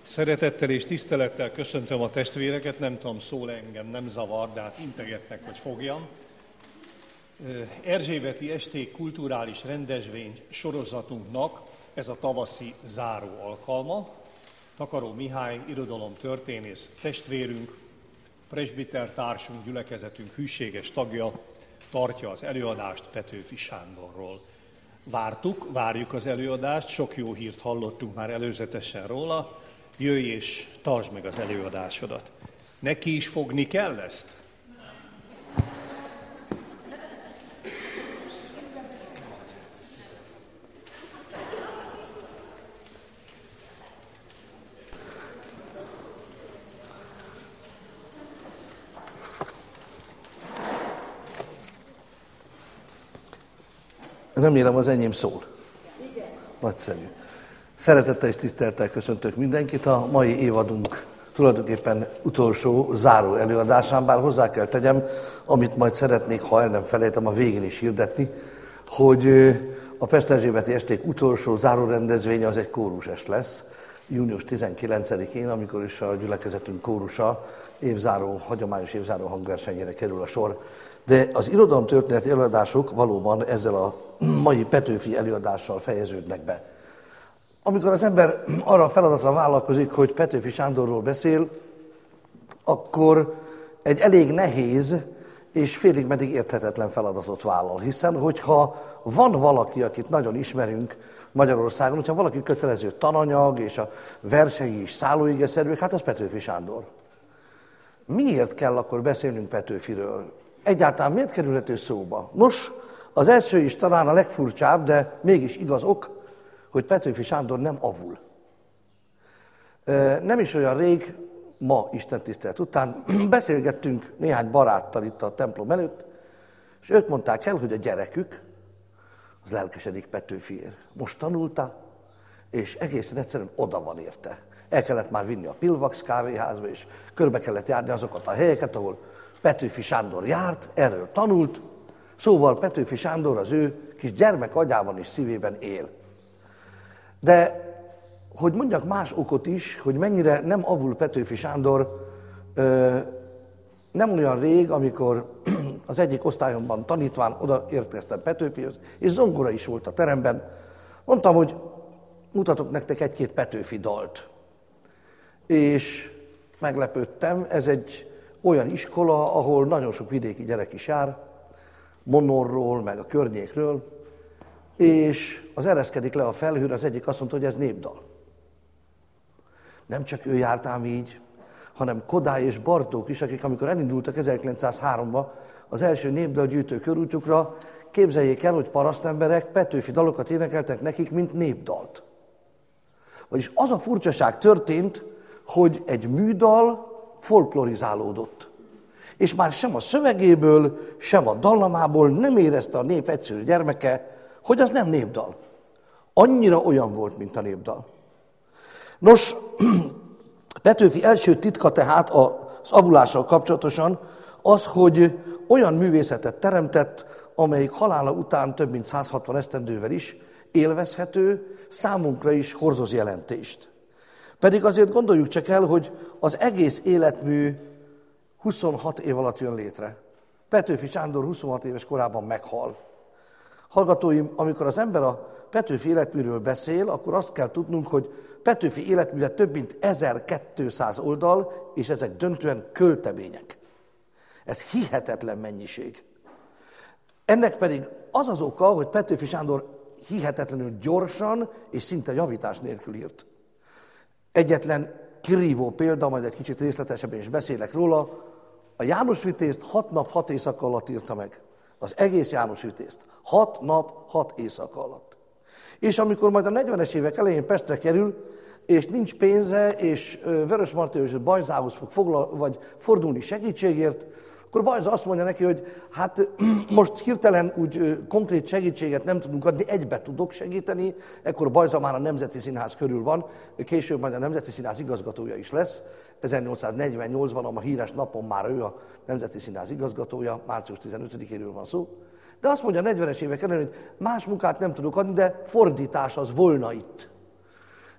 Szeretettel és tisztelettel köszöntöm a testvéreket, nem tudom, szól engem, nem zavar, de hát integetnek, hogy fogjam. Erzsébeti Esték kulturális rendezvény sorozatunknak ez a tavaszi záró alkalma. Takaró Mihály, irodalomtörténész testvérünk, presbitertársunk, gyülekezetünk hűséges tagja tartja az előadást Petőfi Sándorról. Várjuk az előadást, sok jó hírt hallottunk már előzetesen róla. Jöjj és tartsd meg az előadásodat. Neki is fogni kell ezt? Remélem az enyém szól. Igen. Nagyszerű. Szeretettel és tisztelettel köszöntök mindenkit. A mai évadunk tulajdonképpen utolsó záró előadásán, bár hozzá kell tegyem, amit majd szeretnék, ha el nem felejtem, a végén is hirdetni, hogy a Pest-Erzsébeti Esték utolsó záró rendezvénye az egy kórusest lesz, június 19-én, amikor is a gyülekezetünk kórusa hagyományos évzáró hangversenyére kerül a sor. De az irodalomtörténeti előadások valóban ezzel a mai Petőfi előadással fejeződnek be. Amikor az ember arra a feladatra vállalkozik, hogy Petőfi Sándorról beszél, akkor egy elég nehéz és félig meddig érthetetlen feladatot vállal. Hiszen, hogyha van valaki, akit nagyon ismerünk Magyarországon, hogyha valaki kötelező tananyag, és a versei is szállóigeszerűek, hát az Petőfi Sándor. Miért kell akkor beszélnünk Petőfiről? Egyáltalán miért kerülhető szóba? Nos, az első is talán a legfurcsább, de mégis igaz ok, hogy Petőfi Sándor nem avul. Nem is olyan rég, ma istentisztelet után beszélgettünk néhány baráttal itt a templom előtt, és ők mondták el, hogy a gyerekük az lelkesedik Petőfiért. Most tanulta, és egészen egyszerűen oda van érte. El kellett már vinni a Pilvax kávéházba, és körbe kellett járni azokat a helyeket, ahol Petőfi Sándor járt, erről tanult, szóval Petőfi Sándor az ő kis gyermek agyában és szívében él. De, hogy mondjak más okot is, hogy mennyire nem avul Petőfi Sándor, nem olyan rég, amikor az egyik osztályomban tanítván odaérkeztem Petőfihoz, és zongora is volt a teremben, mondtam, hogy mutatok nektek egy-két Petőfi dalt. És meglepődtem, ez egy olyan iskola, ahol nagyon sok vidéki gyerek is jár, Monorról, meg a környékről, és az ereszkedik le a felhőre, az egyik azt mondta, hogy ez népdal. Nem csak ő járt ám így, hanem Kodály és Bartók is, akik amikor elindultak 1903-ban az első népdalgyűjtő körútjukra, képzeljék el, hogy parasztemberek Petőfi dalokat énekeltek nekik, mint népdalt. Vagyis az a furcsaság történt, hogy egy műdal folklorizálódott. És már sem a szövegéből, sem a dallamából nem érezte a nép egyszerű gyermeke, hogy az nem népdal. Annyira olyan volt, mint a népdal. Nos, Petőfi első titka tehát az avulással kapcsolatosan az, hogy olyan művészetet teremtett, amelyik halála után több mint 160 esztendővel is élvezhető, számunkra is hordoz jelentést. Pedig azért gondoljuk csak el, hogy az egész életmű 26 év alatt jön létre. Petőfi Sándor 26 éves korában meghal. Hallgatóim, amikor az ember a Petőfi életműről beszél, akkor azt kell tudnunk, hogy Petőfi életműve több mint 1200 oldal, és ezek döntően költemények. Ez hihetetlen mennyiség. Ennek pedig az az oka, hogy Petőfi Sándor hihetetlenül gyorsan és szinte javítás nélkül írt. Egyetlen kirívó példa, majd egy kicsit részletesebben is beszélek róla, a János Vitézt 6 nap, 6 éjszaka alatt írta meg. Az egész János Vitézt. 6 nap, 6 éjszaka alatt. És amikor majd a 40-es évek elején Pestre kerül, és nincs pénze, és Vörösmarty és Bajzához fog fordulni segítségért, akkor Bajza azt mondja neki, hogy hát most hirtelen úgy konkrét segítséget nem tudunk adni, egybe tudok segíteni, ekkor Bajza már a Nemzeti Színház körül van, később majd a Nemzeti Színház igazgatója is lesz. 1848-ban, a híres napon már ő a Nemzeti Színház igazgatója, március 15-éről van szó. De azt mondja a 40-es évek elején, hogy más munkát nem tudok adni, de fordítás az volna itt.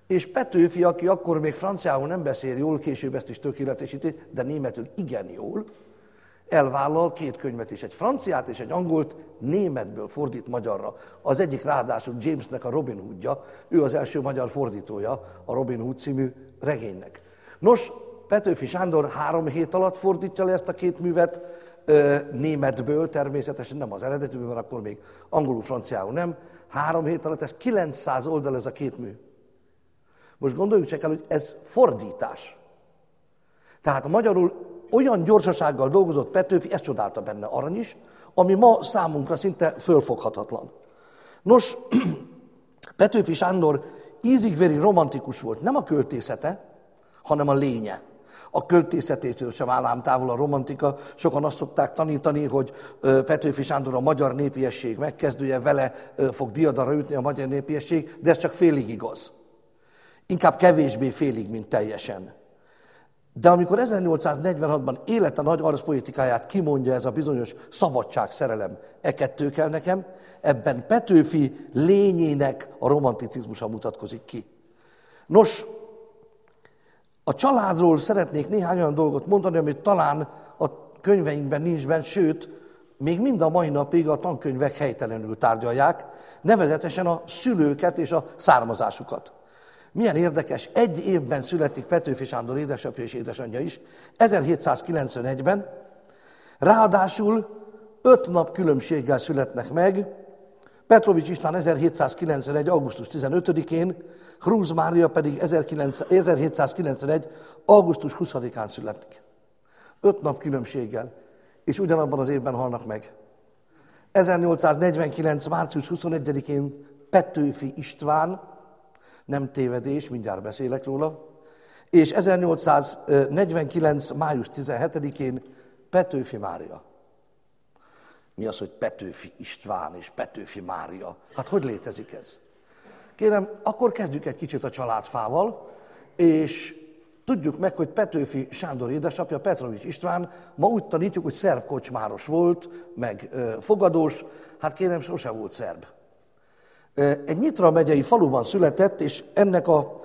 És Petőfi, aki akkor még franciául nem beszél jól, később ezt is tökéletesíti, de németül igen jól, elvállal 2 könyvet is, egy franciát és egy angolt, németből fordít magyarra. Az egyik ráadásul Jamesnek a Robin Hoodja, ő az első magyar fordítója a Robin Hood című regénynek. Nos, Petőfi Sándor 3 hét alatt fordítja le ezt a 2 művet, németből, természetesen nem az eredetűből, mert akkor még angolul, franciául nem. 3 hét alatt, ez 900 oldal ez a 2 mű. Most gondoljuk csak el, hogy ez fordítás. Tehát a magyarul olyan gyorsasággal dolgozott Petőfi, ezt csodálta benne Arany is, ami ma számunkra szinte fölfoghatatlan. Nos, Petőfi Sándor ízig-vérig romantikus volt, nem a költészete, hanem a lénye. A költészetétől sem áll ám távol a romantika. Sokan azt szokták tanítani, hogy Petőfi Sándor a magyar népiesség megkezdője, vele fog diadalra ütni a magyar népiesség, de ez csak félig igaz. Inkább kevésbé félig, mint teljesen. De amikor 1846-ban élete nagy arcpolitikáját kimondja ez a bizonyos szabadságszerelem, kettő kell nekem, ebben Petőfi lényének a romanticizmusa mutatkozik ki. Nos, a családról szeretnék néhány olyan dolgot mondani, amit talán a könyveinkben nincs benne, sőt, még mind a mai napig a tankönyvek helytelenül tárgyalják, nevezetesen a szülőket és a származásukat. Milyen érdekes, egy évben születik Petőfi Sándor édesapja és édesanyja is, 1791-ben, ráadásul 5 nap különbséggel születnek meg, Petrovics István 1791. augusztus 15-én, Krúz Mária pedig 1791. augusztus 20-án születik. 5 nap különbséggel, és ugyanabban az évben halnak meg. 1849. március 21-én Petőfi István, nem tévedés, mindjárt beszélek róla, és 1849. május 17-én Petőfi Mária. Mi az, hogy Petőfi István és Petőfi Mária? Hát hogy létezik ez? Kérem, akkor kezdjük egy kicsit a családfával, és tudjuk meg, hogy Petőfi Sándor édesapja, Petrovics István, ma úgy tanítjuk, hogy szerb kocsmáros volt, meg fogadós, hát kérem, sose volt szerb. Egy Nyitra megyei faluban született, és ennek a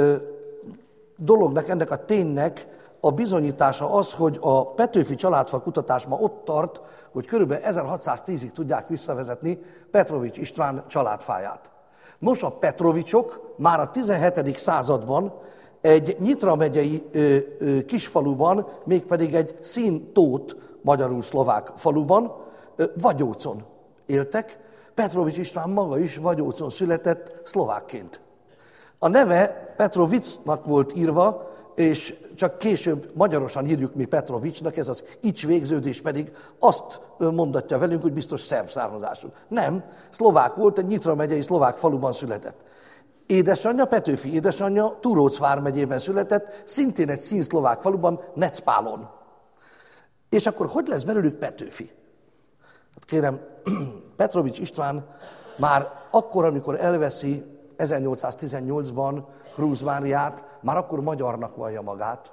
dolognak, ennek a ténynek a bizonyítása az, hogy a Petőfi családfa kutatás ma ott tart, hogy körülbelül 1610-ig tudják visszavezetni Petrovics István családfáját. Nos, a Petrovicsok már a 17. században egy Nyitra megyei kisfaluban, mégpedig egy színtót, magyarul szlovák faluban, Vagyócon éltek. Petrovics István maga is Vagyócon született szlovákként. A neve Petrovicnak volt írva, és csak később magyarosan írjuk mi Petrovicsnak, ez az ics végződés pedig azt mondatja velünk, hogy biztos szerb származású. Nem, szlovák volt, egy Nyitra megyei szlovák faluban született. Édesanyja, Petőfi édesanyja Túróc vármegyében született, szintén egy színszlovák faluban, Necpálon. És akkor hogy lesz belőlük Petőfi? Hát kérem, Petrovics István már akkor, amikor elveszi 1818-ban Krúz Máriát, már akkor magyarnak vallja magát,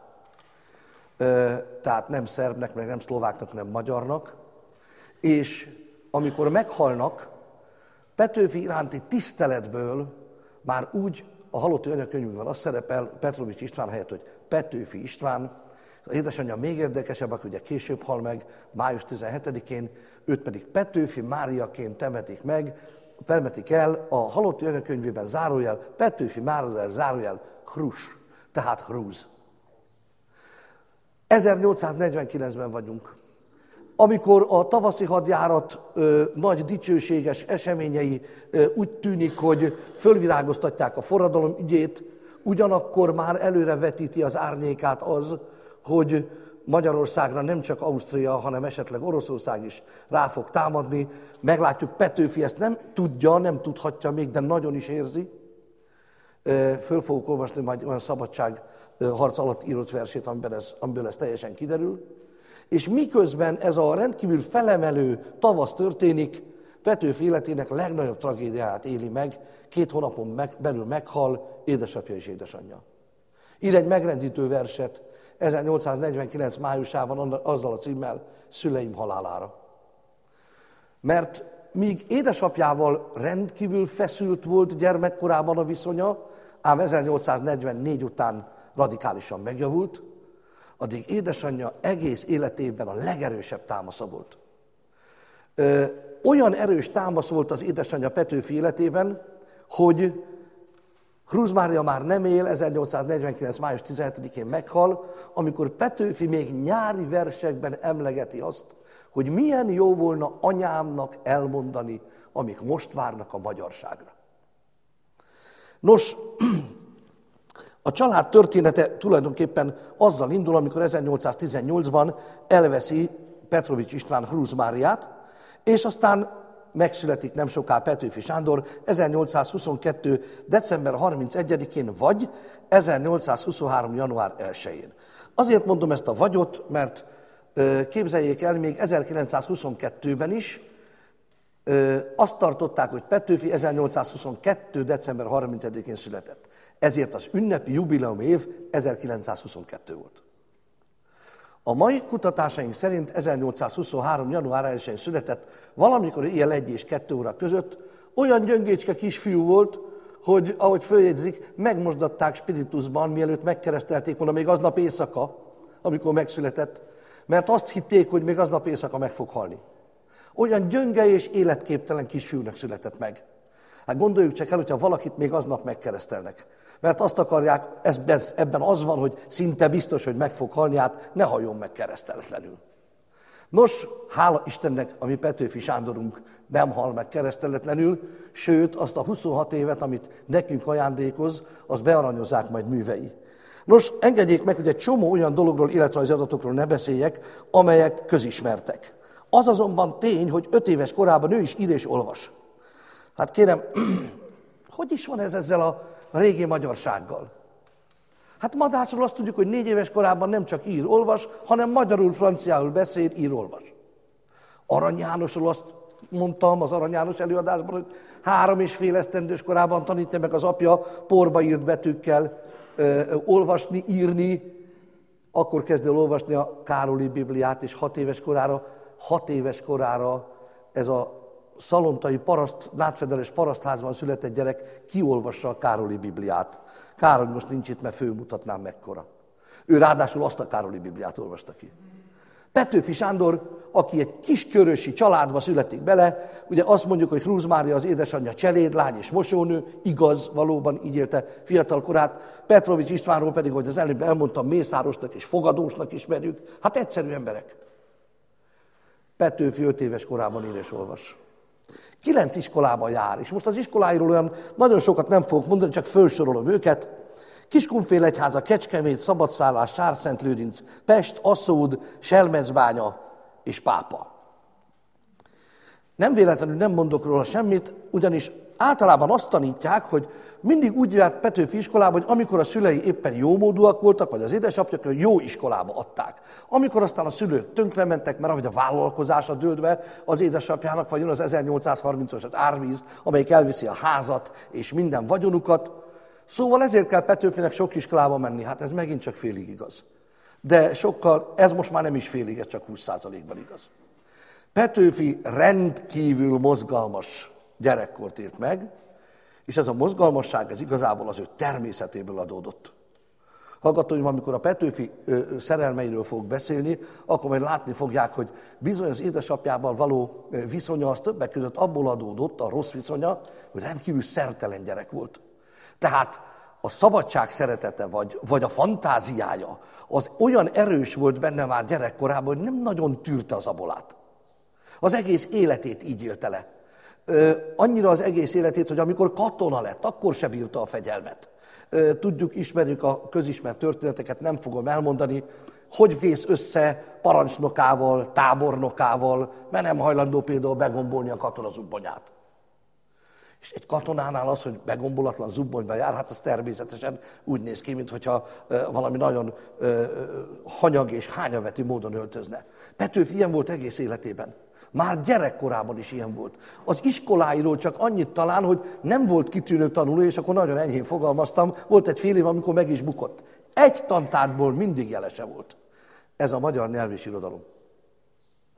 tehát nem szerbnek, meg nem szlováknak, nem magyarnak, és amikor meghalnak, Petőfi iránti tiszteletből már úgy a halotti anyakönyvünkben az szerepel Petrovics István helyett, hogy Petőfi István. Az édesanyja még érdekesebb, aki ugye később hal meg, május 17-én, őt pedig Petőfi Máriaként temetik el a halotti anyakönyvében zárójel, Petőfi Mária zárójel Krus, tehát Krúz. 1849-ben vagyunk. Amikor a tavaszi hadjárat nagy dicsőséges eseményei úgy tűnik, hogy fölvirágoztatják a forradalom ügyét, ugyanakkor már előrevetíti az árnyékát az, hogy Magyarországra nem csak Ausztria, hanem esetleg Oroszország is rá fog támadni. Meglátjuk, Petőfi ezt nem tudja, nem tudhatja még, de nagyon is érzi. Föl fogok olvasni majd olyan szabadságharc alatt írott versét, amiből ez teljesen kiderül. És miközben ez a rendkívül felemelő tavasz történik, Petőfi életének legnagyobb tragédiáját éli meg, 2 hónapon belül meghal édesapja és édesanyja. Ír egy megrendítő verset 1849 májusában azzal a címmel, Szüleim halálára. Mert míg édesapjával rendkívül feszült volt gyermekkorában a viszonya, ám 1844 után radikálisan megjavult, addig édesanyja egész életében a legerősebb támasza volt. Olyan erős támasz volt az édesanyja Petőfi életében, hogy Krúz Mária már nem él, 1849. május 17-én meghal, amikor Petőfi még nyári versekben emlegeti azt, hogy milyen jó volna anyámnak elmondani, amik most várnak a magyarságra. Nos, a család története tulajdonképpen azzal indul, amikor 1818-ban elveszi Petrovics István Krúz Máriát, és aztán megszületik nem soká Petőfi Sándor 1822. december 31-én vagy 1823. január 1-én. Azért mondom ezt a vagyot, mert képzeljék el, még 1922-ben is azt tartották, hogy Petőfi 1822. december 31-én született. Ezért az ünnepi jubileum év 1922 volt. A mai kutatásaink szerint 1823. január 1-én született, valamikor éjjel 1 és 2 óra között, olyan gyöngécske kisfiú volt, hogy ahogy följegyzik, megmosdatták spiritusban, mielőtt megkeresztelték volna még aznap éjszaka, amikor megszületett, mert azt hitték, hogy még aznap éjszaka meg fog halni. Olyan gyönge és életképtelen kisfiúnak született meg. Hát gondoljuk csak el, hogyha valakit még aznap megkeresztelnek. Mert azt akarják, ebben az van, hogy szinte biztos, hogy meg fog halni, hát ne halljon meg kereszteletlenül. Nos, hála Istennek, a mi Petőfi Sándorunk nem hal meg kereszteletlenül, sőt, azt a 26 évet, amit nekünk ajándékoz, azt bearanyozzák majd művei. Nos, engedjék meg, hogy egy csomó olyan dologról, életrajzi adatokról ne beszéljek, amelyek közismertek. Az azonban tény, hogy 5 éves korában ő is ír és olvas. Hát kérem, hogy is van ez ezzel a régi magyarsággal? Hát Madásról azt tudjuk, hogy 4 éves korában nem csak ír, olvas, hanem magyarul, franciául beszél, ír, olvas. Arany Jánosról azt mondtam az Arany János előadásban, hogy 3,5 esztendős korában tanítja meg az apja porba írt betűkkel olvasni, írni, akkor kezd el olvasni a Károlyi Bibliát, és 6 éves korára ez a szalontai nátfedeles parasztházban született gyerek kiolvassa a Károlyi Bibliát. Károly most nincs itt, mert fölmutatnám mekkora. Ő ráadásul azt a Károlyi Bibliát olvasta ki. Petőfi Sándor, aki egy kiskörösi családba születik bele, ugye azt mondjuk, hogy Krúz Mária az édesanyja cselédlány és mosónő, igaz, valóban így élte fiatal korát, Petrovics Istvánról pedig, hogy az előbb elmondtam, mészárosnak és fogadósnak ismerjük, hát egyszerű emberek. Petőfi 5 éves korában ír és olvas. 9 iskolában jár, és most az iskoláiról olyan nagyon sokat nem fogok mondani, csak felsorolom őket. Kiskunfélegyháza, Kecskemét, Szabadszállás, Sárszentlőrinc, Pest, Aszód, Selmecbánya és Pápa. Nem véletlenül nem mondok róla semmit, ugyanis általában azt tanítják, hogy mindig úgy járt Petőfi iskolába, hogy amikor a szülei éppen jómódúak voltak, vagy az édesapja, hogy jó iskolába adták. Amikor aztán a szülők tönkrementek, mert ahogy a vállalkozása dőlt be az édesapjának, vagy jön az 1830-as árvíz, amelyik elviszi a házat és minden vagyonukat. Szóval ezért kell Petőfinek sok iskolába menni. Hát ez megint csak félig igaz. De sokkal, ez most már nem is félig, ez csak 20%-ban igaz. Petőfi rendkívül mozgalmas gyerekkort élt meg, és ez a mozgalmasság, ez igazából az ő természetéből adódott. Hallgatóim, amikor a Petőfi szerelmeiről fogok beszélni, akkor majd látni fogják, hogy bizony az édesapjával való viszonya az többek között abból adódott, a rossz viszonya, hogy rendkívül szertelen gyerek volt. Tehát a szabadság szeretete, vagy a fantáziája, az olyan erős volt benne már gyerekkorában, hogy nem nagyon tűrte az abolát. Az egész életét így élte le. Annyira az egész életét, hogy amikor katona lett, akkor se bírta a fegyelmet. Tudjuk, ismerjük a közismert történeteket, nem fogom elmondani, hogy vész össze parancsnokával, tábornokával, mert nem hajlandó például begombolni a katona zubbonyát. És egy katonánál az, hogy begombolatlan zubbonyba jár, hát az természetesen úgy néz ki, mintha valami nagyon hanyag és hányavetű módon öltözne. Petőfi ilyen volt egész életében. Már gyerekkorában is ilyen volt. Az iskoláiról csak annyit talán, hogy nem volt kitűnő tanuló, és akkor nagyon enyhén fogalmaztam, volt egy fél év, amikor meg is bukott. Egy tantárgyból mindig jelese volt. Ez a magyar nyelv és irodalom.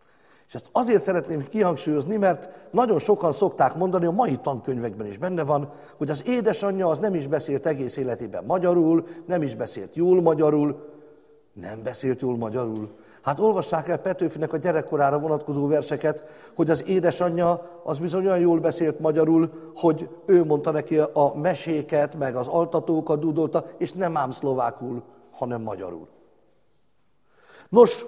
És ezt azért szeretném kihangsúlyozni, mert nagyon sokan szokták mondani, a mai tankönyvekben is benne van, hogy az édesanyja az nem is beszélt egész életében magyarul, nem is beszélt jól magyarul, nem beszélt jól magyarul. Hát olvassák el Petőfinek a gyerekkorára vonatkozó verseket, hogy az édesanyja az bizony olyan jól beszélt magyarul, hogy ő mondta neki a meséket, meg az altatókat dúdolta, és nem ám szlovákul, hanem magyarul. Nos,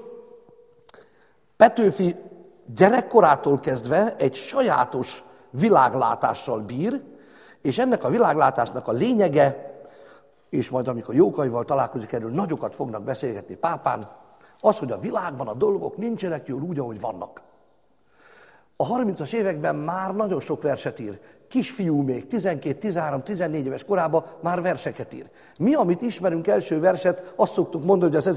Petőfi gyerekkorától kezdve egy sajátos világlátással bír, és ennek a világlátásnak a lényege, és majd amikor Jókaival találkozik, erről nagyokat fognak beszélgetni Pápán, az, hogy a világban a dolgok nincsenek jól úgy, ahogy vannak. A 30-as években már nagyon sok verset ír. Kisfiú még 12, 13, 14 éves korában már verseket ír. Mi, amit ismerünk első verset, azt szoktuk mondani, hogy az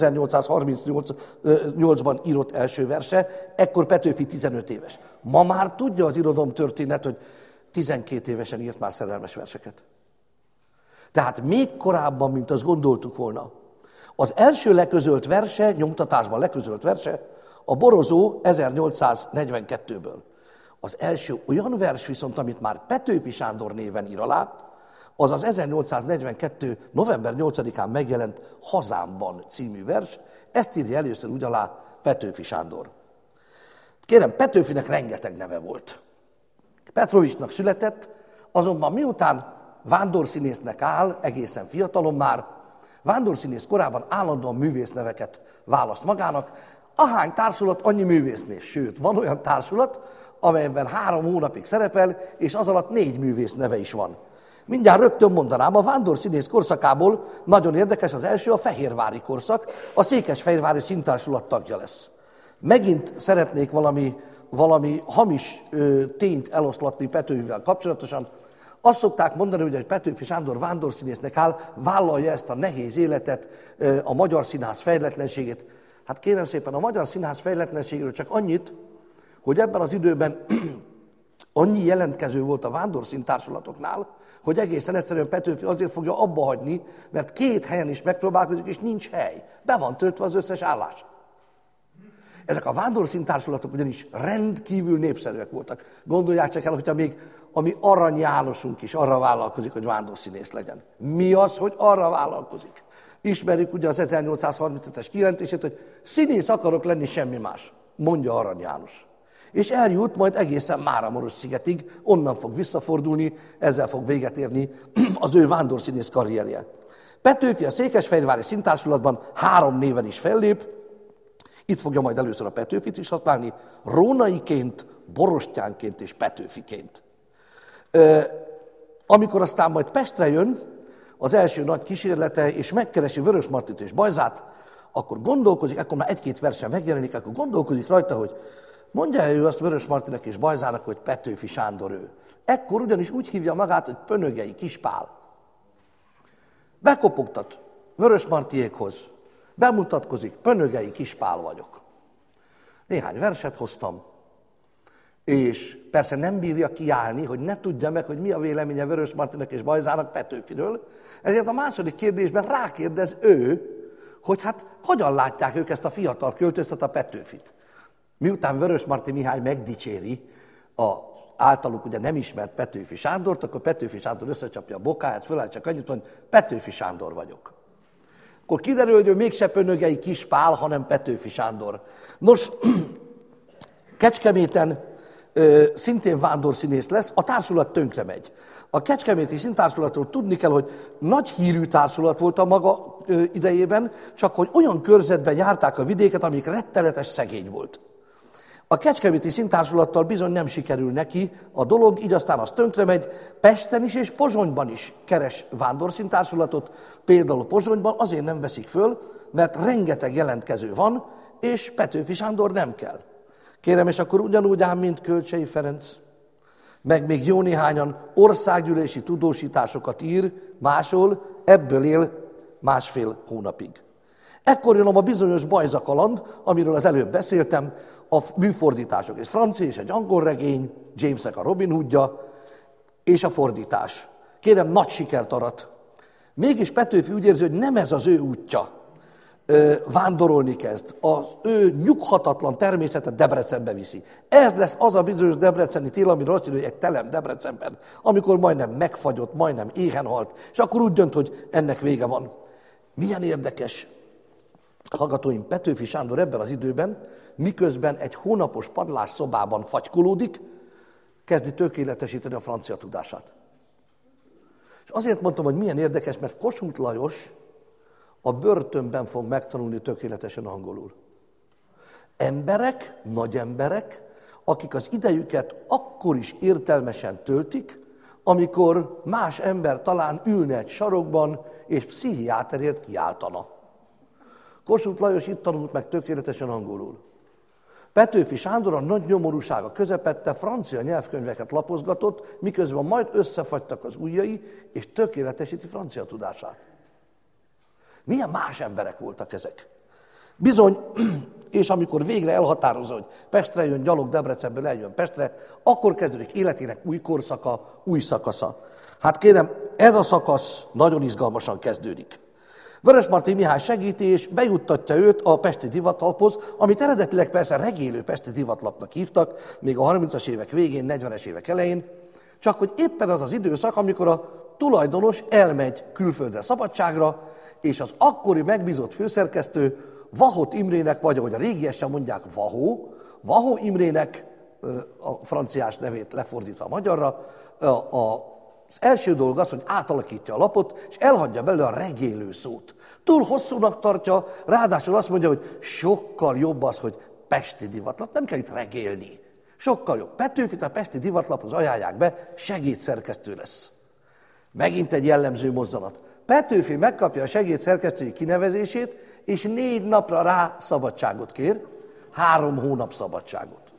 1838-ban írott első verse, ekkor Petőfi 15 éves. Ma már tudja az irodalomtörténet, hogy 12 évesen írt már szerelmes verseket. Tehát még korábban, mint azt gondoltuk volna. Az első leközölt verse, nyomtatásban leközölt verse, a Borozó 1842-ből. Az első olyan vers viszont, amit már Petőfi Sándor néven ír alá, az az 1842. november 8-án megjelent Hazámban című vers, ezt írja először úgy alá Petőfi Sándor. Kérem, Petőfinek rengeteg neve volt. Petrovicsnak született, azonban miután vándorszínésznek áll, egészen fiatalon már, vándorszínész korában állandóan művészneveket választ magának, ahány társulat, annyi művésznév. Sőt, van olyan társulat, amelyben 3 hónapig szerepel, és az alatt 4 művész neve is van. Mindjárt rögtön mondanám, a vándorszínész korszakából nagyon érdekes, az első a fehérvári korszak, a székesfehérvári színtársulat tagja lesz. Megint szeretnék valami hamis tényt eloszlatni Petőfivel kapcsolatosan. Azt szokták mondani, hogy Petőfi Sándor vándorszínésznek áll, vállalja ezt a nehéz életet, a magyar színház fejletlenségét. Hát kérem szépen, a magyar színház fejletlenségéről csak annyit, hogy ebben az időben annyi jelentkező volt a vándorszíntársulatoknál, hogy egészen egyszerűen Petőfi azért fogja abba hagyni, mert 2 helyen is megpróbálkozik, és nincs hely. Be van töltve az összes állás. Ezek a vándorszíntársulatok ugyanis rendkívül népszerűek voltak. Gondolják csak el, hogyha még a mi Arany Jánosunk is arra vállalkozik, hogy vándorszínész legyen. Mi az, hogy arra vállalkozik? Ismerjük ugye az 1837-es kijelentését, hogy színész akarok lenni, semmi más, mondja Arany János. És eljut majd egészen Máramarosszigetig, onnan fog visszafordulni, ezzel fog véget érni az ő vándorszínész karrierje. Petőfi a Székesfehérvári Színtársulatban 3 néven is fellép, itt fogja majd először a Petőfit is használni, Rónaiként, Borostyánként és Petőfiként. Amikor aztán majd Pestre jön, az első nagy kísérlete, és megkeresi Vörösmartyt és Bajzát, akkor gondolkozik, akkor már 1-2 versen megjelenik, akkor gondolkozik rajta, hogy mondja ő azt Vörösmartynak és Bajzának, hogy Petőfi Sándor ő. Ekkor ugyanis úgy hívja magát, hogy Pönögei Kispál. Bekopogtat Vörösmartyékhoz, bemutatkozik, Pönögei Kispál vagyok. Néhány verset hoztam, és persze nem bírja kiállni, hogy ne tudja meg, hogy mi a véleménye Vörösmartynak és Bajzának Petőfiről. Ezért a második kérdésben rákérdez ő, hogy hát hogyan látják ők ezt a fiatal költőt, a Petőfit. Miután Vörösmarty Mihály megdicséri a általuk ugye nem ismert Petőfi Sándort, akkor Petőfi Sándor összecsapja a bokáját, föláll csak annyit, hogy Petőfi Sándor vagyok. Akkor kiderül, hogy ő mégse Pönögei Kispál, hanem Petőfi Sándor. Nos, Kecskeméten szintén vándorszínész lesz, a társulat tönkre megy. A Kecskeméti Színtársulatról tudni kell, hogy nagy hírű társulat volt a maga idejében, csak hogy olyan körzetben járták a vidéket, amik rettenetes szegény volt. A Kecskeméti Színtársulattal bizony nem sikerül neki a dolog, így aztán az tönkre megy. Pesten is és Pozsonyban is keres vándorszíntársulatot, például Pozsonyban azért nem veszik föl, mert rengeteg jelentkező van, és Petőfi Sándor nem kell. Kérem, és akkor ugyanúgy ám, mint Kölcsey Ferenc, meg még jó néhányan országgyűlési tudósításokat ír, máshol, ebből él 1,5 hónapig. Ekkor jön a bizonyos Bajza kaland, amiről az előbb beszéltem, a műfordítások, egy francia és egy angol regény, Jamesnek a Robin Hoodja, és a fordítás. Kérem, nagy sikert arat. Mégis Petőfi úgy érzi, hogy nem ez az ő útja. vándorolni kezd, az ő nyughatatlan természetet Debrecenbe viszi. Ez lesz az a bizonyos debreceni tél, amiről azt írja, hogy egy telem Debrecenben, amikor majdnem megfagyott, majdnem éhen halt, és akkor úgy dönt, hogy ennek vége van. Milyen érdekes, hallgatóim, Petőfi Sándor ebben az időben, miközben egy hónapos padlás szobában fagykolódik, kezdi tökéletesíteni a francia tudását. És azért mondtam, hogy milyen érdekes, mert Kossuth Lajos a börtönben fog megtanulni tökéletesen angolul. Emberek, nagy emberek, akik az idejüket akkor is értelmesen töltik, amikor más ember talán ülne egy sarokban, és pszichiáterért kiáltana. Kossuth Lajos itt tanult meg tökéletesen angolul. Petőfi Sándor a nagy nyomorúsága közepette francia nyelvkönyveket lapozgatott, miközben majd összefagytak az ujjai, és tökéletesíti francia tudását. Milyen más emberek voltak ezek? Bizony, és amikor végre elhatározza, hogy Pestre jön, gyalog Debrecenből eljön Pestre, akkor kezdődik életének új korszaka, új szakasza. Hát kérem, ez a szakasz nagyon izgalmasan kezdődik. Vörösmarty Mihály segíti, és bejuttatja őt a Pesti Divatlaphoz, amit eredetileg persze regélő Pesti Divatlapnak hívtak, még a 30-as évek végén, 40-es évek elején, csak hogy éppen az az időszak, amikor a tulajdonos elmegy külföldre szabadságra, és az akkori megbízott főszerkesztő Vahot Imrének, vagy ahogy a régiesen mondják, Vahó Imrének, a franciás nevét lefordítva a magyarra, az első dolog az, hogy átalakítja a lapot, és elhagyja belőle a regélő szót. Túl hosszúnak tartja, ráadásul azt mondja, hogy sokkal jobb az, hogy Pesti Divatlap, nem kell itt regélni. Sokkal jobb. Petőfit a Pesti Divatlaphoz ajánlják be, segédszerkesztő lesz. Megint egy jellemző mozzanat. Petőfi megkapja a segédszerkesztői kinevezését, és 4 napra rá szabadságot kér, 3 hónap szabadságot.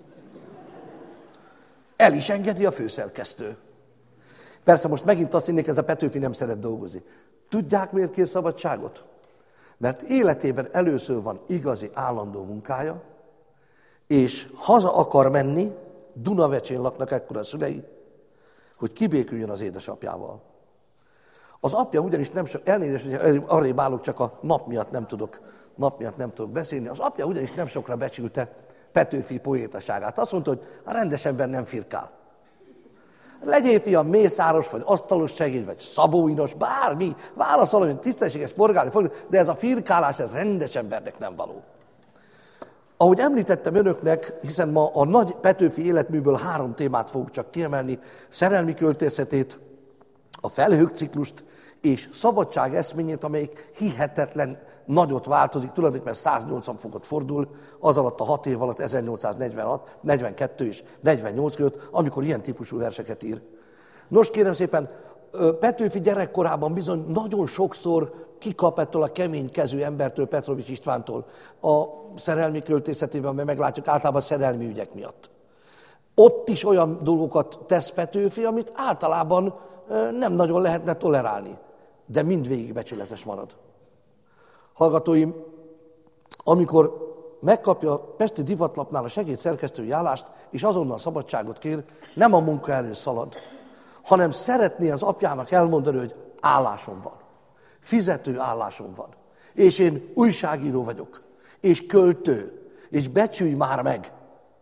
El is engedi a főszerkesztő. Persze most megint azt hinnék, ez a Petőfi nem szeret dolgozni. Tudják, miért kér szabadságot? Mert életében először van igazi állandó munkája, és haza akar menni, Dunavecsén laknak ekkor a szülei, hogy kibéküljön az édesapjával. Az apja ugyanis nem sok, elnézést, hogy arrébb állok, csak a nap miatt nem tudok beszélni, az apja ugyanis nem sokra becsülte Petőfi poétaságát. Azt mondta, hogy a rendes ember nem firkál. Legyél fiam mészáros, vagy asztalos segéd, vagy szabóinos, bármi, válaszol, hogy tisztességes polgári fog, de ez a firkálás, ez rendes embernek nem való. Ahogy említettem önöknek, hiszen ma a nagy Petőfi életműből 3 témát fogok csak kiemelni, szerelmi költészetét, a felhők ciklust és szabadság eszményét, amelyik hihetetlen nagyot változik, tulajdonképpen 180 fokot fordul, az alatt a 6 év alatt 1846, 42 és 48 között, amikor ilyen típusú verseket ír. Nos, kérem szépen, Petőfi gyerekkorában bizony nagyon sokszor kikap ettől a kemény kezű embertől, Petrovics Istvántól a szerelmi költészetében, mert meglátjuk általában szerelmi ügyek miatt. Ott is olyan dolgokat tesz Petőfi, amit általában nem nagyon lehetne tolerálni, de mindvégig becsületes marad. Hallgatóim, amikor megkapja a Pesti Divatlapnál a segédszerkesztői állást, és azonnal szabadságot kér, nem a munka elől szalad, hanem szeretné az apjának elmondani, hogy állásom van, fizető állásom van, és én újságíró vagyok, és költő, és becsülj már meg.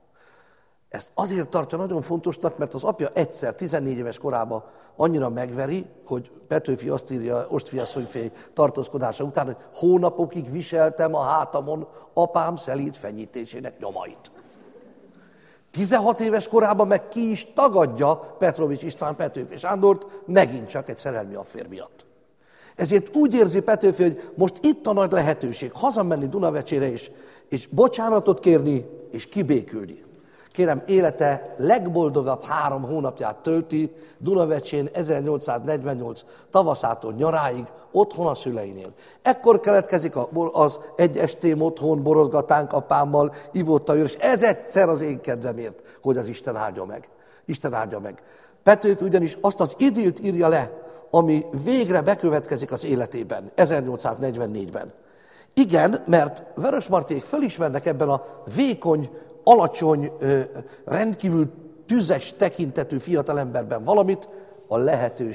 Ezt azért tartja nagyon fontosnak, mert az apja egyszer, 14 éves korában annyira megveri, hogy Petőfi azt írja Ostfia-Szölyfély tartózkodása után, hogy hónapokig viseltem a hátamon apám szelíd fenyítésének nyomait. 16 éves korában meg ki is tagadja Petrovics István Petőfi Sándort, megint csak egy szerelmi affér miatt. Ezért úgy érzi Petőfi, hogy most itt a nagy lehetőség hazamenni Dunavecsére és bocsánatot kérni és kibékülni. Kérem, élete legboldogabb 3 hónapját tölti Dunavecsén 1848 tavaszától nyaráig, otthon a szüleinél. Ekkor keletkezik az egy estém otthon, borozgatánk apámmal, ivott a és ez egyszer az én kedvemért, hogy az Isten áldja meg. Isten áldja meg. Petőfi ugyanis azt az idillt írja le, ami végre bekövetkezik az életében, 1844-ben. Igen, mert Vörösmartyék fölismernek ebben a vékony, alacsony, rendkívül tüzes tekintetű fiatalemberben valamit, a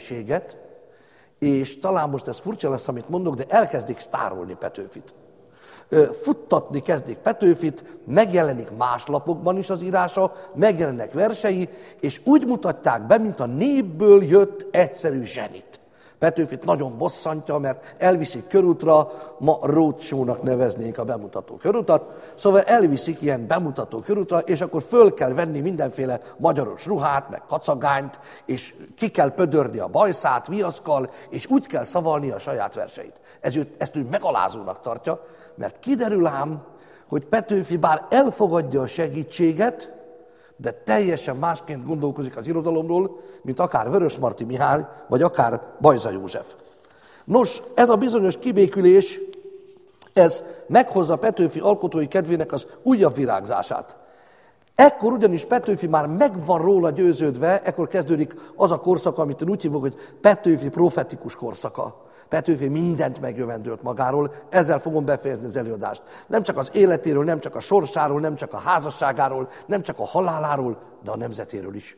lehetőséget, és talán most ez furcsa lesz, amit mondok, de elkezdik sztárolni Petőfit. Futtatni kezdik Petőfit, megjelenik más lapokban is az írása, megjelennek versei, és úgy mutatják be, mint a népből jött egyszerű zsenit. Petőfit nagyon bosszantja, mert elviszik körútra, ma roadshow-nak neveznénk a bemutató körutat, szóval elviszik ilyen bemutató körútra, és akkor föl kell venni mindenféle magyaros ruhát, meg kacagányt, és ki kell pödörni a bajszát, viaszkal, és úgy kell szavalni a saját verseit. Ezt ő megalázónak tartja, mert kiderül ám, hogy Petőfi bár elfogadja a segítséget, de teljesen másként gondolkozik az irodalomról, mint akár Vörösmarty Mihály, vagy akár Bajza József. Nos, ez a bizonyos kibékülés, ez meghozza Petőfi alkotói kedvének az újabb virágzását. Ekkor ugyanis Petőfi már meg van róla győződve, ekkor kezdődik az a korszak, amit én úgy hívok, hogy Petőfi profetikus korszaka. Petőfi mindent megjövendőlt magáról, ezzel fogom befejezni az előadást. Nem csak az életéről, nem csak a sorsáról, nem csak a házasságáról, nem csak a haláláról, de a nemzetéről is.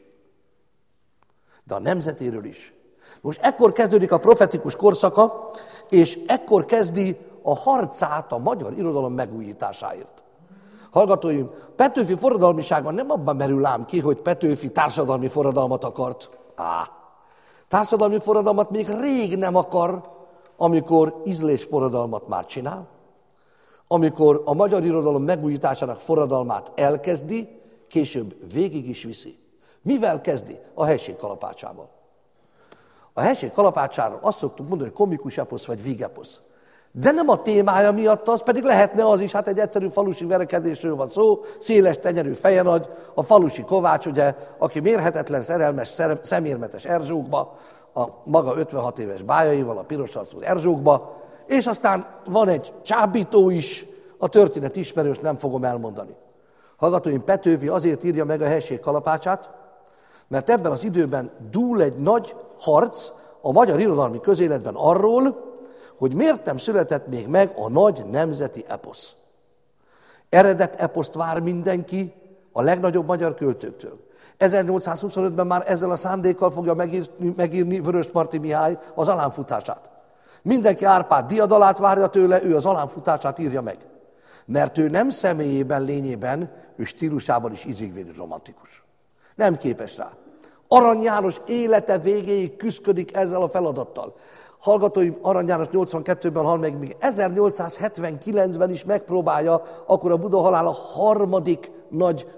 Most ekkor kezdődik a profetikus korszaka, és ekkor kezdi a harcát a magyar irodalom megújításáért. Hallgatóim, Petőfi forradalmisága nem abban merül ám ki, hogy Petőfi társadalmi forradalmat akart. Társadalmi forradalmat még rég nem akar, amikor ízlésforradalmat már csinál, amikor a magyar irodalom megújításának forradalmát elkezdi, később végig is viszi. Mivel kezdi? A helység kalapácsával. A helység kalapácsáról azt szoktuk mondani, hogy komikus eposz vagy vígeposz. De nem a témája miatt, az pedig lehetne az is, hát egy egyszerű falusi verekedésről van szó, széles tenyerű feje nagy, a falusi Kovács, ugye, aki mérhetetlen szerelmes, szemérmetes Erzsókba, a maga 56 éves bájaival, a piros arcú Erzsókba, és aztán van egy csábító is, a történet ismerős, nem fogom elmondani. Hallgatóim, Petőfi azért írja meg a helység kalapácsát, mert ebben az időben dúl egy nagy harc a magyar irodalmi közéletben arról, hogy miért nem született még meg a nagy nemzeti eposz. Eredet eposzt vár mindenki a legnagyobb magyar költőktől. 1825-ben már ezzel a szándékkal fogja megírni Vörösmarty Mihály az Alánfutását. Mindenki Árpád diadalát várja tőle, ő az Alánfutását írja meg. Mert ő nem személyében, lényében, ő stílusában is izigvédő romantikus. Nem képes rá. Arany János élete végéig küszködik ezzel a feladattal. Hallgatóim, Arany János 82-ben hal meg, még 1879-ben is megpróbálja, akkor a Buda halála harmadik nagy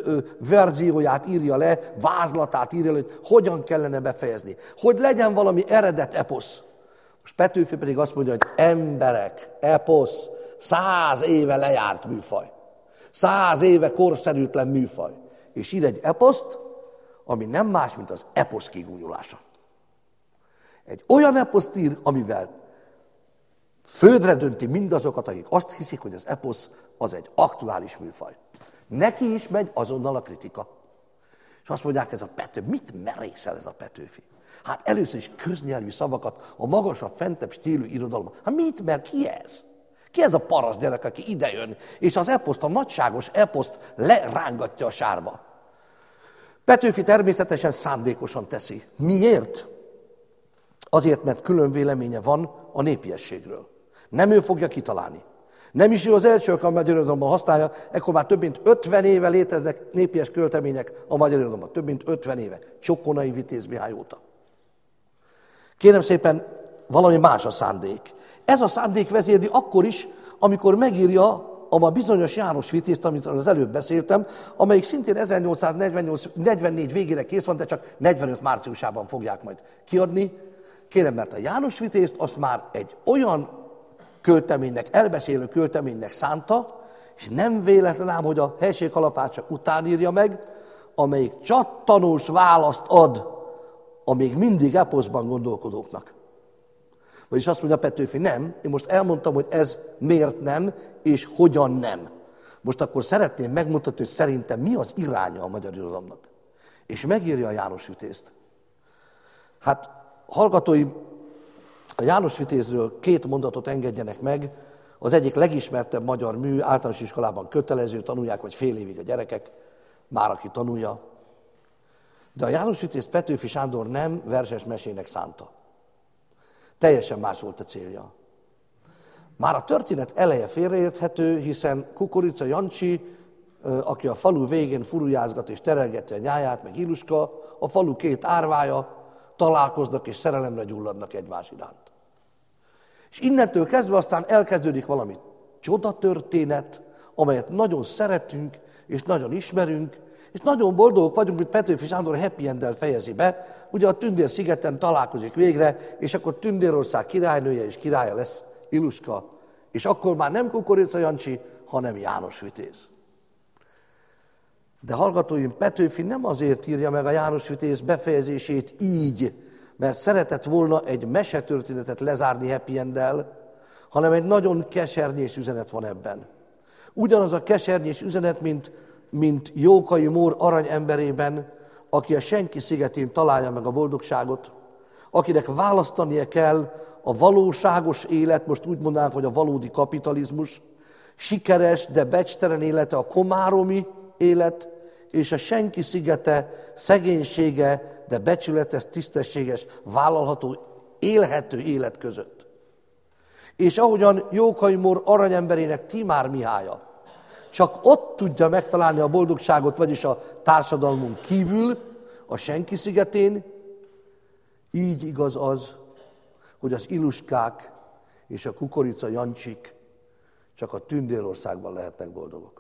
verzióját írja le, vázlatát írja le, hogy hogyan kellene befejezni. Hogy legyen valami eredet eposz. Most Petőfi pedig azt mondja, hogy emberek, eposz, 100 éve lejárt műfaj. 100 éve korszerűtlen műfaj. És ír egy eposzt, ami nem más, mint az eposz kigúnyolása. Egy olyan eposzt ír, amivel földre dönti mindazokat, akik azt hiszik, hogy az eposz az egy aktuális műfaj. Neki is megy azonnal a kritika. És azt mondják, ez a Petőfi, mit merészel ez a Petőfi? Hát először is köznyelvű szavakat, a magasabb, fentebb stílű irodalom. Hát mit mer, ki ez? Ki ez a paraszt gyerek, aki idejön, és az eposzt, a nagyságos eposzt lerángatja a sárba? Petőfi természetesen szándékosan teszi. Miért? Azért, mert külön véleménye van a népiességről. Nem ő fogja kitalálni. Nem is ő az első, aki a magyar irodalomban használja, ekkor már több mint 50 éve léteznek népies költemények a magyar irodalomban. Több mint 50 éve. Csokonai Vitéz Mihály óta. Kérem szépen, valami más a szándék. Ez a szándék vezérli akkor is, amikor megírja a bizonyos János Vitézt, amit az előbb beszéltem, amelyik szintén 1844 végére kész van, de csak 45 márciusában fogják majd kiadni. Kérem, mert a János Vitézt azt már egy olyan költeménynek, elbeszélő költeménynek szánta, és nem véletlen ám, hogy a helység kalapácsa után írja meg, amelyik csattanós választ ad a még mindig eposzban gondolkodóknak. Vagyis azt mondja Petőfi, nem, én most elmondtam, hogy ez miért nem, és hogyan nem. Most akkor szeretném megmutatni, hogy szerintem mi az iránya a magyar irodalomnak. És megírja a János Vitézt. Hát, hallgatóim, a János Vitézről 2 mondatot engedjenek meg. Az egyik legismertebb magyar mű, általános iskolában kötelező, tanulják, vagy fél évig a gyerekek, már aki tanulja. De a János Vitézt Petőfi Sándor nem verses mesének szánta. Teljesen más volt a célja. Már a történet eleje félreérthető, hiszen Kukorica Jancsi, aki a falu végén furujázgat és terelgeti a nyáját, meg Iluska, a falu két árvája találkoznak és szerelemre gyulladnak egymás iránt. És innentől kezdve aztán elkezdődik valami csodatörténet, amelyet nagyon szeretünk és nagyon ismerünk, és nagyon boldogok vagyunk, hogy Petőfi Sándor happy enddel fejezi be. Ugye a Tündér-szigeten találkozik végre, és akkor Tündérország királynője és királya lesz Iluska. És akkor már nem Kukorica Jancsi, hanem János Vitéz. De hallgatóim, Petőfi nem azért írja meg a János Vitéz befejezését így, mert szeretett volna egy mesetörténetet lezárni happy enddel, hanem egy nagyon kesernyés üzenet van ebben. Ugyanaz a kesernyés üzenet, mint Jókai Mór aranyemberében, aki a senki szigetén találja meg a boldogságot, akinek választania kell a valóságos élet, most úgy mondanánk, hogy a valódi kapitalizmus, sikeres, de becstelen élete a komáromi élet, és a senki szigete szegénysége, de becsületes, tisztességes, vállalható, élhető élet között. És ahogyan Jókai Mór aranyemberének Timár Mihálya csak ott tudja megtalálni a boldogságot, vagyis a társadalmunk kívül, a senki szigetén, így igaz az, hogy az Iluskák és a Kukorica Jancsik csak a Tündérországban lehetnek boldogok.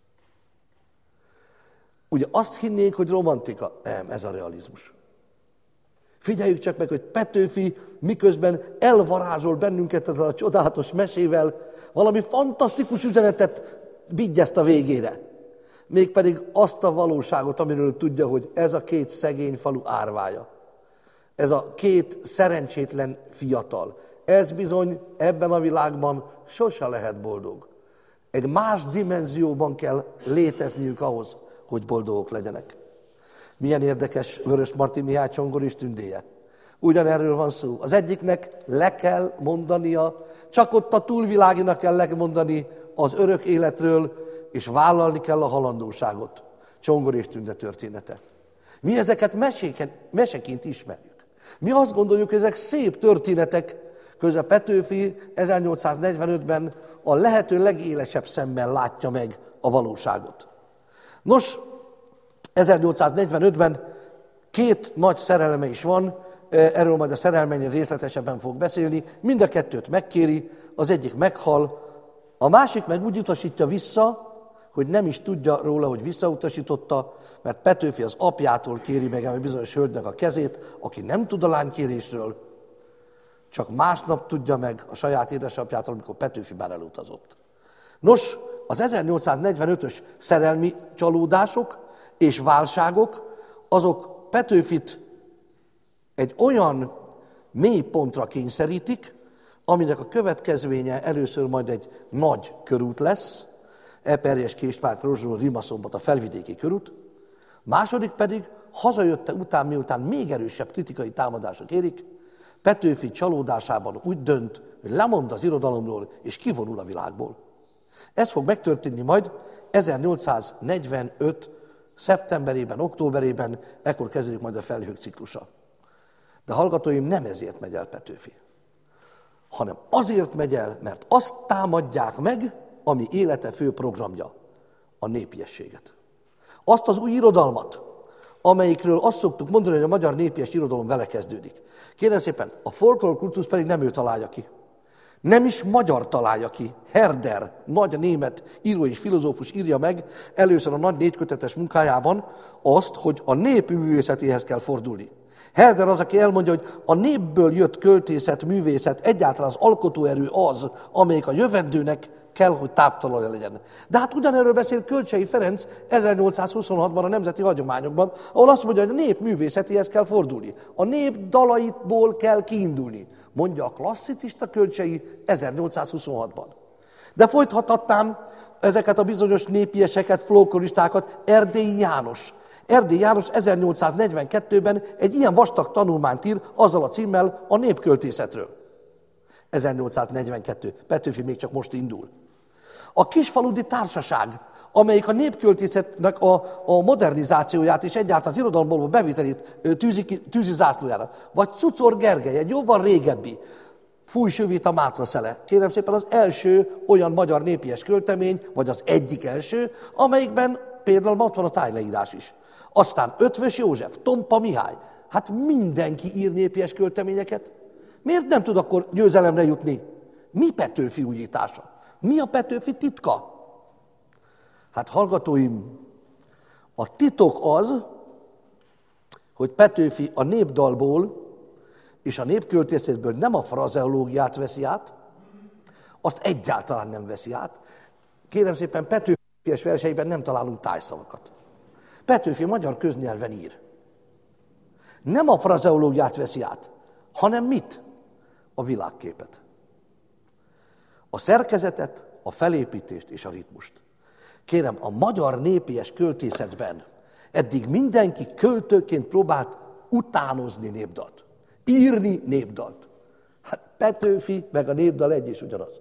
Ugye azt hinnénk, hogy romantika? Nem, ez a realizmus. Figyeljük csak meg, hogy Petőfi miközben elvarázsol bennünket ezzel a csodálatos mesével, valami fantasztikus üzenetet viggyeszt a végére. Mégpedig azt a valóságot, amiről tudja, hogy ez a két szegény falu árvája. Ez a két szerencsétlen fiatal. Ez bizony ebben a világban sose lehet boldog. Egy más dimenzióban kell létezniük ahhoz, hogy boldogok legyenek. Milyen érdekes Vörösmarty Mihály Csongor és Tündéje. Ugyanerről van szó. Az egyiknek le kell mondania, csak ott a túlviláginak kell lemondani az örök életről, és vállalni kell a halandóságot. Csongor és Tünde története. Mi ezeket meseként ismerjük. Mi azt gondoljuk, hogy ezek szép történetek, közben Petőfi 1845-ben a lehető legélesebb szemmel látja meg a valóságot. Nos, 1845-ben két nagy szerelme is van, erről majd a szerelményen részletesebben fog beszélni, mind a kettőt megkéri, az egyik meghal, a másik meg úgy utasítja vissza, hogy nem is tudja róla, hogy visszautasította, mert Petőfi az apjától kéri meg egy bizonyos hölgynek a kezét, aki nem tud a lánykérésről, csak másnap tudja meg a saját édesapjától, amikor Petőfi már elutazott. Nos, az 1845-ös szerelmi csalódások és válságok, azok Petőfit egy olyan mély pontra kényszerítik, aminek a következménye először majd egy nagy körút lesz, Eperjes, Késpárk, Rozsonyó, Rimaszombat, a felvidéki körút, második pedig hazajötte után, miután még erősebb kritikai támadások érik, Petőfi csalódásában úgy dönt, hogy lemond az irodalomról és kivonul a világból. Ez fog megtörténni majd 1845. szeptemberében, októberében, ekkor kezdődik majd a Felhők ciklusa. De hallgatóim, nem ezért megy el Petőfi, hanem azért megy el, mert azt támadják meg, ami élete fő programja, a népiességet. Azt az új irodalmat, amelyikről azt szoktuk mondani, hogy a magyar népies irodalom vele kezdődik. Kérem szépen, a folklórkultusz pedig nem ő találja ki. Nem is magyar találja ki. Herder, nagy német író és filozófus írja meg először a nagy négykötetes munkájában azt, hogy a nép művészetéhez kell fordulni. Herder az, aki elmondja, hogy a népből jött költészet, művészet, egyáltalán az alkotóerő az, amelyik a jövendőnek kell, hogy táptalanja legyen. De hát ugyanerről beszél Kölcsey Ferenc 1826-ban a Nemzeti Hagyományokban, ahol azt mondja, hogy a nép művészetéhez kell fordulni. A nép dalaitból kell kiindulni, mondja a klasszicista Kölcsey 1826-ban. De folytathatnám ezeket a bizonyos népieseket, folkloristákat, Erdélyi János. Erdélyi János 1842-ben egy ilyen vastag tanulmányt ír azzal a címmel a népköltészetről. 1842. Petőfi még csak most indul. A Kisfaludi Társaság, amelyik a népköltészetnek a modernizációját és egyáltalán az irodalomból bevitelét tűzi zászlójára. Vagy Cucor Gergely, egy jóval régebbi. Fúj süvít a mátra szele. Kérem szépen, az első olyan magyar népies költemény, vagy az egyik első, amelyikben például ott van a tájleírás is. Aztán Ötvös József, Tompa Mihály. Hát mindenki ír népies költeményeket. Miért nem tud akkor győzelemre jutni? Mi Petőfi újítása? Mi a Petőfi titka? Hát hallgatóim, a titok az, hogy Petőfi a népdalból és a népköltészetből nem a frazeológiát veszi át, azt egyáltalán nem veszi át. Kérem szépen, Petőfi verseiben nem találunk tájszavakat. Petőfi magyar köznyelven ír. Nem a frazeológiát veszi át, hanem mit? A világképet. A szerkezetet, a felépítést és a ritmust. Kérem, a magyar népies költészetben eddig mindenki költőként próbált utánozni népdalt. Írni népdalt. Hát Petőfi meg a népdal egy és ugyanaz.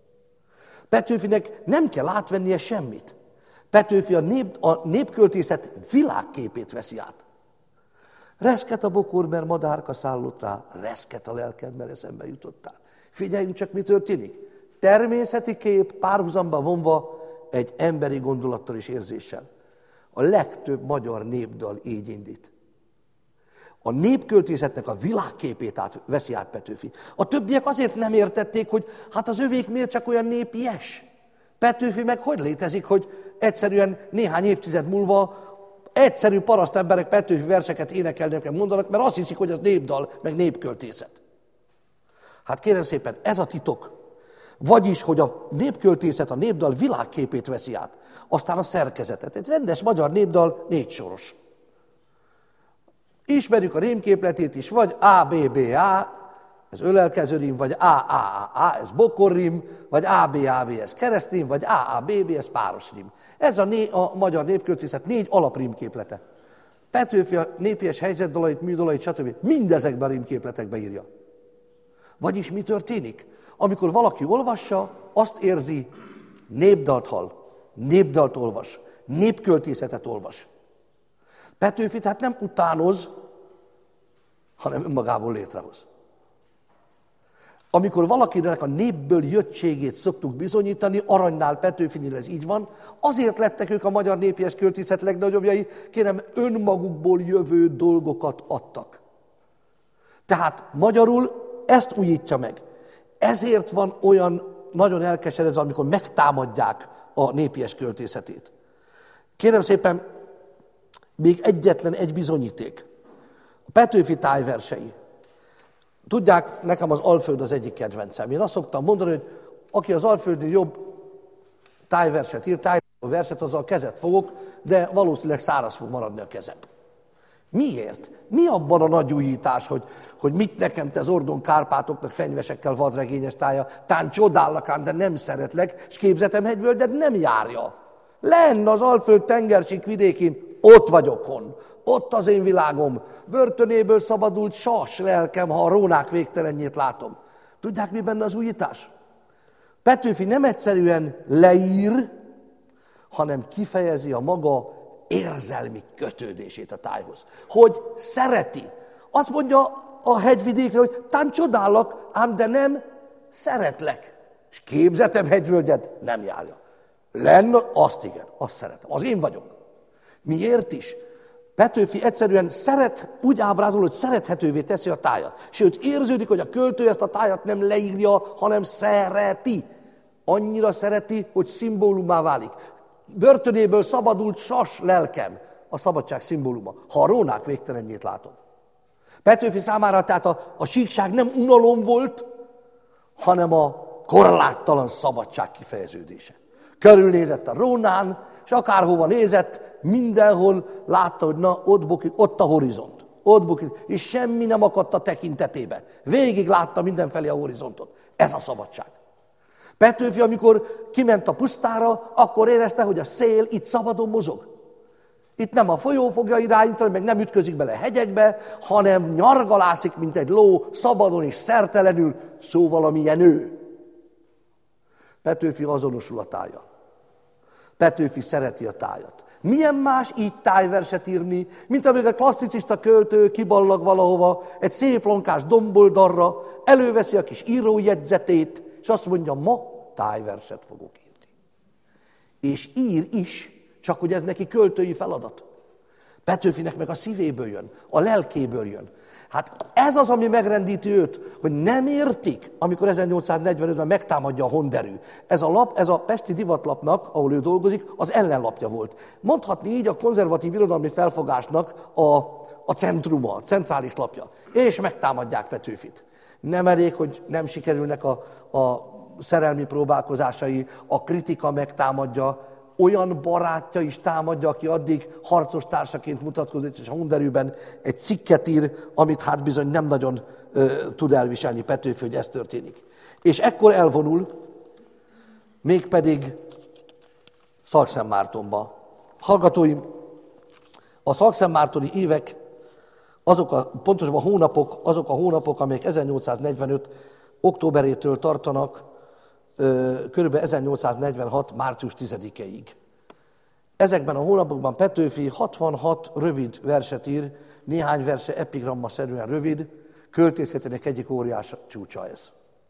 Petőfinek nem kell átvennie semmit. Petőfi a népköltészet világképét veszi át. Reszket a bokor, mert madárka szállott rá, reszket a lelkem, mert eszembe jutottál. Figyeljünk csak, mi történik. Természeti kép párhuzamba vonva egy emberi gondolattal és érzéssel. A legtöbb magyar népdal így indít. A népköltészetnek a világképét veszi át Petőfi. A többiek azért nem értették, hogy hát az övék miért csak olyan népies. Petőfi meg hogy létezik, hogy egyszerűen néhány évtized múlva egyszerű parasztemberek Petőfi verseket énekelnek, mondanak, mert azt hiszik, hogy az népdal, meg népköltészet. Hát kérem szépen, ez a titok. Vagyis, hogy a népköltészet a népdal világképét veszi át. Aztán a szerkezetet. Egy rendes magyar népdal 4 soros. Ismerjük a rímképletét is, vagy A-B-B-A, ez ölelkező rím, vagy A-A-A, ez bokorrím, vagy A-B-A-B, ez keresztrím, vagy A-A-B-B, ez páros rím. Ez a magyar népköltészet 4 alaprímképlete. Petőfi a népies helyzetdalait, műdalait, stb. Mindezekben a rímképletekbe írja. Vagyis mi történik? Amikor valaki olvassa, azt érzi, népdalt hall, népdalt olvas, népköltészetet olvas. Petőfi tehát nem utánoz, hanem önmagából létrehoz. Amikor valakinek a népből jöttségét szoktuk bizonyítani, Aranynál, Petőfinél ez így van, azért lettek ők a magyar népies költészet legnagyobbjai, kérem, önmagukból jövő dolgokat adtak. Tehát magyarul ezt újítja meg. Ezért van olyan nagyon elkeseredve, amikor megtámadják a népies költészetét. Kérem szépen, még egyetlen egy bizonyíték. A Petőfi tájversei. Tudják, nekem az Alföld az egyik kedvencem. Én azt szoktam mondani, hogy aki az Alföldi jobb tájverset ír, tájverset, azzal kezet fogok, de valószínűleg száraz fog maradni a kezem. Miért? Mi abban a nagy újítás, hogy mit nekem te Zordon Kárpátoknak fenyvesekkel vadregényes tája, tán csodállak ám, de nem szeretlek, s képzetemhegyből, de nem járja. Lenn az Alföld tengersík vidékén, ott vagyok hon, ott az én világom, börtönéből szabadult sas lelkem, ha a rónák végtelenjét látom. Tudják, mi benne az újítás? Petőfi nem egyszerűen leír, hanem kifejezi a maga érzelmi kötődését a tájhoz. Hogy szereti. Azt mondja a hegyvidékre, hogy tán csodállak, ám de nem szeretlek. És képzetem hegyvölgyed nem járja. Lenn, azt igen, azt szeretem. Az én vagyok. Miért is? Petőfi egyszerűen úgy ábrázol, hogy szerethetővé teszi a tájat. Sőt, érződik, hogy a költő ezt a tájat nem leírja, hanem szereti. Annyira szereti, hogy szimbólumá válik. Börtönéből szabadult sas lelkem, a szabadság szimbóluma. Ha a rónák végtelenjét látom. Petőfi számára tehát a síkság nem unalom volt, hanem a korláttalan szabadság kifejeződése. Körülnézett a rónán, és akárhova nézett, mindenhol látta, hogy na, ott bukik, ott a horizont. Ott bukik, és semmi nem akadt a tekintetébe. Végig látta mindenfelé a horizontot. Ez a szabadság. Petőfi, amikor kiment a pusztára, akkor érezte, hogy a szél itt szabadon mozog. Itt nem a folyó fogja irányítani, meg nem ütközik bele hegyekbe, hanem nyargalászik, mint egy ló, szabadon és szertelenül, szóval amilyen ő. Petőfi azonosul a tájjal. Petőfi szereti a tájat. Milyen más így tájverset írni, mint amíg a klasszicista költő kiballag valahova egy szép lonkás domboldalra, előveszi a kis írójegyzetét, és azt mondja, ma tájverset fogok írni. És ír is, csak hogy ez neki költői feladat. Petőfinek meg a szívéből jön, a lelkéből jön. Hát ez az, ami megrendíti őt, hogy nem értik, amikor 1845-ben megtámadja a honderű. Ez a lap, ez a Pesti Divatlapnak, ahol ő dolgozik, az ellenlapja volt. Mondhatni így a konzervatív irodalmi felfogásnak a centruma, a centrális lapja. És megtámadják Petőfit. Nem elég, hogy nem sikerülnek a szerelmi próbálkozásai, a kritika megtámadja, olyan barátja is támadja, aki addig harcos társaként mutatkozott, és a honderűben egy cikket ír, amit hát bizony nem nagyon tud elviselni Petőfi, hogy ez történik. És ekkor elvonul, mégpedig Szakszentmártonba. Hallgatóim, a szakszentmártoni évek, pontosabban azok a hónapok, amelyek 1845. októberétől tartanak, kb. 1846. március 10-ig. Ezekben a hónapokban Petőfi 66 rövid verset ír, néhány verse epigrammaszerűen rövid, költészetének egyik óriás csúcsa ez.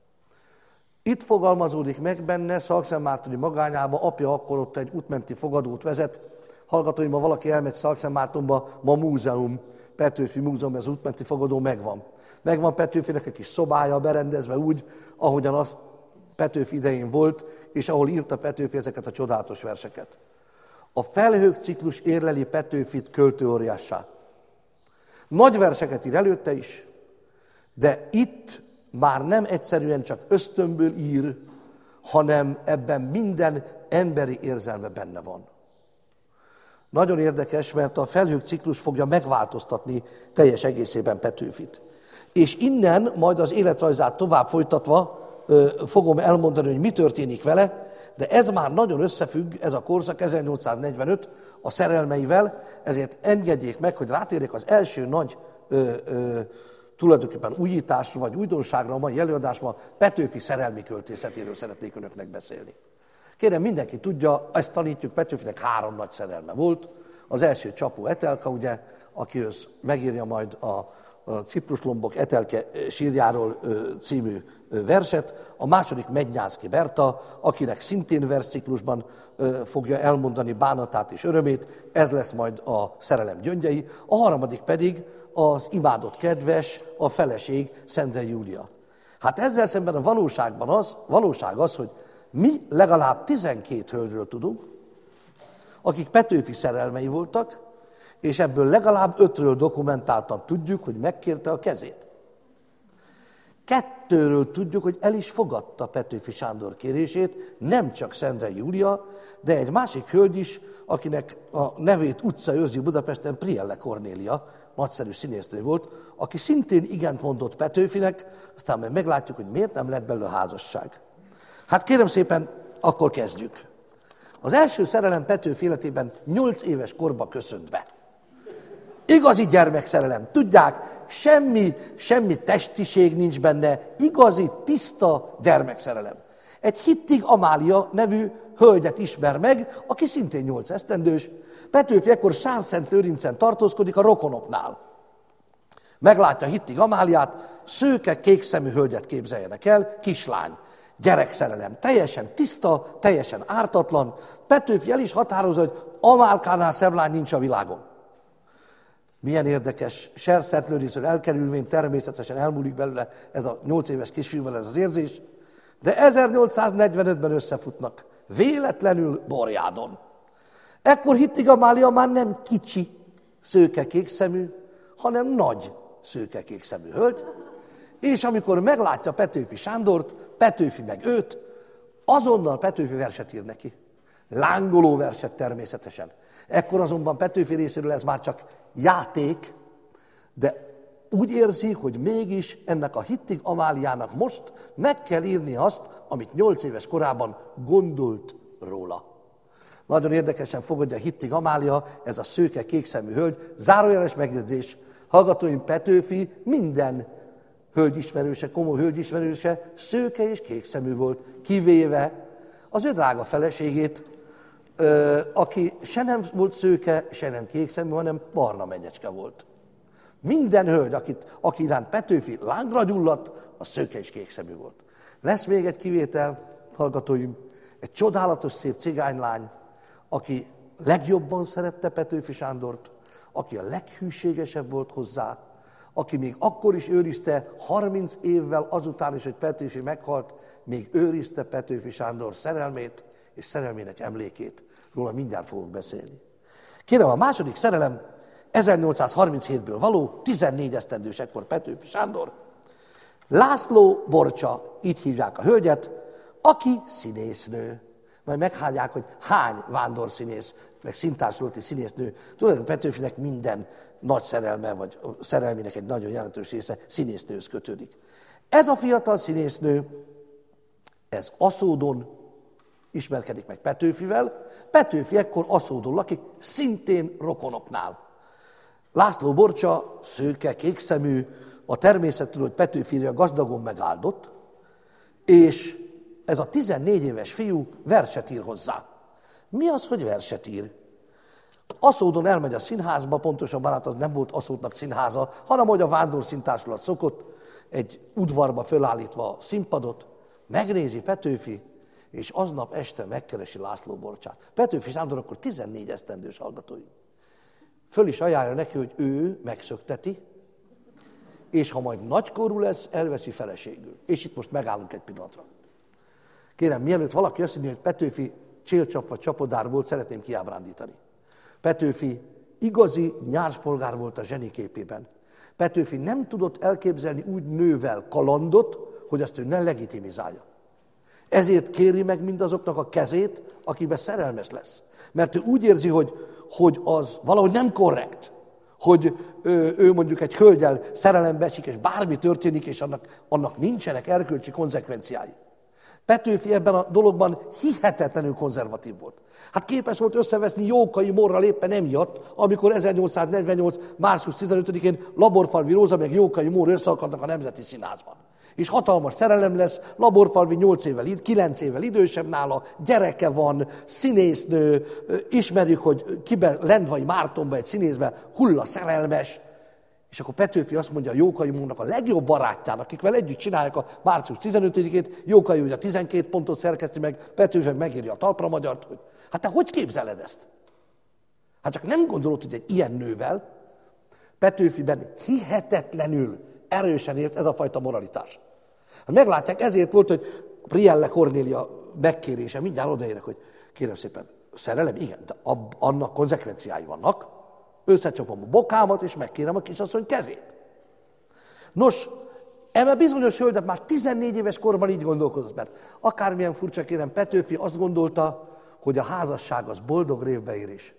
Itt fogalmazódik meg benne Szakszentmártoni magányába, apja akkor ott egy útmenti fogadót vezet. Hallgatóim, ha valaki elmegy Szakszentmártonba, ma múzeum, Petőfi múzeum, ez útmenti fogadó megvan. Megvan Petőfinek egy kis szobája berendezve úgy, ahogyan az Petőfi idején volt, és ahol írta Petőfi ezeket a csodálatos verseket. A Felhők ciklus érleli Petőfit költőóriássá. Nagy verseket ír előtte is, de itt már nem egyszerűen csak ösztönből ír, hanem ebben minden emberi érzelme benne van. Nagyon érdekes, mert a Felhők ciklus fogja megváltoztatni teljes egészében Petőfit. És innen majd az életrajzát tovább folytatva fogom elmondani, hogy mi történik vele, de ez már nagyon összefügg, ez a korszak 1845 a szerelmeivel, ezért engedjék meg, hogy rátérjek az első nagy tulajdonképpen újításra vagy újdonságra a mai előadásban, Petőfi szerelmi költészetéről szeretnék önöknek beszélni. Kérem, mindenki tudja, ezt tanítjuk, Petőfinek 3 nagy szerelme volt. Az első Csapó Etelka, ugye, akihez megírja majd a Cipruslombok Etelke sírjáról című verset, a második Mednyánszky Berta, akinek szintén versciklusban fogja elmondani bánatát és örömét, ez lesz majd a szerelem gyöngyei, a harmadik pedig az imádott kedves, a feleség, Szendrei Júlia. Hát ezzel szemben a valóság az, hogy mi legalább 12 hölgyről tudunk, akik Petőfi szerelmei voltak, és ebből legalább 5-ről dokumentáltan tudjuk, hogy megkérte a kezét. 2-ről tudjuk, hogy el is fogadta Petőfi Sándor kérését, nem csak Szendrei Júlia, de egy másik hölgy is, akinek a nevét utca őrzi Budapesten, Prielle Kornélia, nagyszerű színésznő volt, aki szintén igent mondott Petőfinek, aztán majd meglátjuk, hogy miért nem lett belőle házasság. Hát kérem szépen, akkor kezdjük. Az első szerelem Petőfi életében 8 éves korba köszönt be. Igazi gyermekszerelem. Tudják, semmi testiség nincs benne, igazi, tiszta gyermekszerelem. Egy Hittig Amália nevű hölgyet ismer meg, aki szintén 8 esztendős. Petőfi ekkor Sárszent-Lőrincen tartózkodik a rokonoknál. Meglátja Hittig Amáliát, szőke, kékszemű hölgyet képzeljenek el, kislány. Gyerekszerelem. Teljesen tiszta, teljesen ártatlan. Petőfi el is határozza, hogy Amálkánál szebb lány nincs a világon. Milyen érdekes, Sárszent-Lőrincről elkerülvén természetesen elmúlik belőle ez a 8 éves kisfiúval ez az érzés, de 1845-ben összefutnak, véletlenül Borjádon. Ekkor Hittig Amália már nem kicsi, szőke kékszemű, hanem nagy szőke kékszemű hölgy, és amikor meglátja Petőfi Sándort, Petőfi meg őt, azonnal Petőfi verset ír neki. Lángoló verset természetesen. Ekkor azonban Petőfi részéről ez már csak játék, de úgy érzi, hogy mégis ennek a Hittig Amáliának most meg kell írni azt, amit 8 éves korában gondolt róla. Nagyon érdekesen fogadja Hittig Amália, ez a szőke kékszemű hölgy, zárójeles megjegyzés, hallgatóim, Petőfi minden hölgyismerőse, komoly hölgyismerőse szőke és kékszemű volt, kivéve az ő drága feleségét, aki se nem volt szőke, se nem kékszemű, hanem barna menyecske volt. Minden hölgy, aki iránt Petőfi lángra gyulladt, az szőke és kékszemű volt. Lesz még egy kivétel, hallgatóim, egy csodálatos szép cigánylány, aki legjobban szerette Petőfi Sándort, aki a leghűségesebb volt hozzá, aki még akkor is őrizte, 30 évvel azután is, hogy Petőfi meghalt, még őrizte Petőfi Sándor szerelmét és szerelmének emlékét. Róla mindjárt fogok beszélni. Kérem, a második szerelem 1837-ből való, 14 esztendős ekkor Petőfi Sándor. László Borcsa, így hívják a hölgyet, aki színésznő. Majd meghányják, hogy hány vándorszínész, meg színtársulati színésznő. Tulajdonképpen Petőfinek minden nagy szerelme, vagy szerelmének egy nagyon jelentős része színésznőhöz kötődik. Ez a fiatal színésznő, ez Aszódon ismerkedik meg Petőfivel. Petőfi ekkor Aszódon lakik, szintén rokonoknál. László Borcsa, szőke, kékszemű, a természettől, hogy Petőfi írja, gazdagon megáldott, és ez a 14 éves fiú verset ír hozzá. Mi az, hogy verset ír? Aszódon elmegy a színházba, pontosabban hát az nem volt Aszódnak színháza, hanem hogy a vándorszíntársulat szokott, egy udvarba fölállítva a színpadot, megnézi Petőfi, és aznap este megkeresi László Borcsát. Petőfi Sándor akkor 14 esztendős, hallgatói. Föl is ajánlja neki, hogy ő megszökteti, és ha majd nagykorú lesz, elveszi feleségül. És itt most megállunk egy pillanatra. Kérem, mielőtt valaki azt mondja, hogy Petőfi csélcsap vagy csapodár volt, szeretném kiábrándítani. Petőfi igazi nyárspolgár volt a zseniképében. Petőfi nem tudott elképzelni úgy nővel kalandot, hogy azt ő ne legitimizálja. Ezért kéri meg mindazoknak a kezét, akiben szerelmes lesz. Mert ő úgy érzi, hogy az valahogy nem korrekt, hogy ő mondjuk egy hölgyel szerelembe esik, és bármi történik, és annak nincsenek erkölcsi konzekvenciái. Petőfi ebben a dologban hihetetlenül konzervatív volt. Hát képes volt összeveszni Jókai Morral éppen emiatt, amikor 1848. március 15-én Laborfalvi Róza meg Jókai Mór összeakadnak a Nemzeti Színházban. És hatalmas szerelem lesz, Laborfalvi 9 évvel idősebb nála, gyereke van, színésznő, ismerjük, hogy kibe Lendvai Mártonba egy színészbe hulla szerelmes, és akkor Petőfi azt mondja a Jókai Mórnak, a legjobb barátjának, akikvel együtt csinálják a március 15-ét, Jókai ugye 12 pontot szerkeszti meg, Petőfi megírja a talpra magyart, hogy hát te hogy képzeled ezt? Hát csak nem gondolod, hogy egy ilyen nővel Petőfiben hihetetlenül erősen élt ez a fajta moralitás. Hát meglátják, ezért volt, hogy Prielle Kornélia megkérése, mindjárt odaérek, hogy kérem szépen, szerelem? Igen, de annak konzekvenciái vannak. Összecsapom a bokámat, és megkérem a kisasszony kezét. Nos, eme bizonyos hölgyet már 14 éves korban így gondolkozott, mert akármilyen furcsa, kérem, Petőfi azt gondolta, hogy a házasság az boldog révbeérés.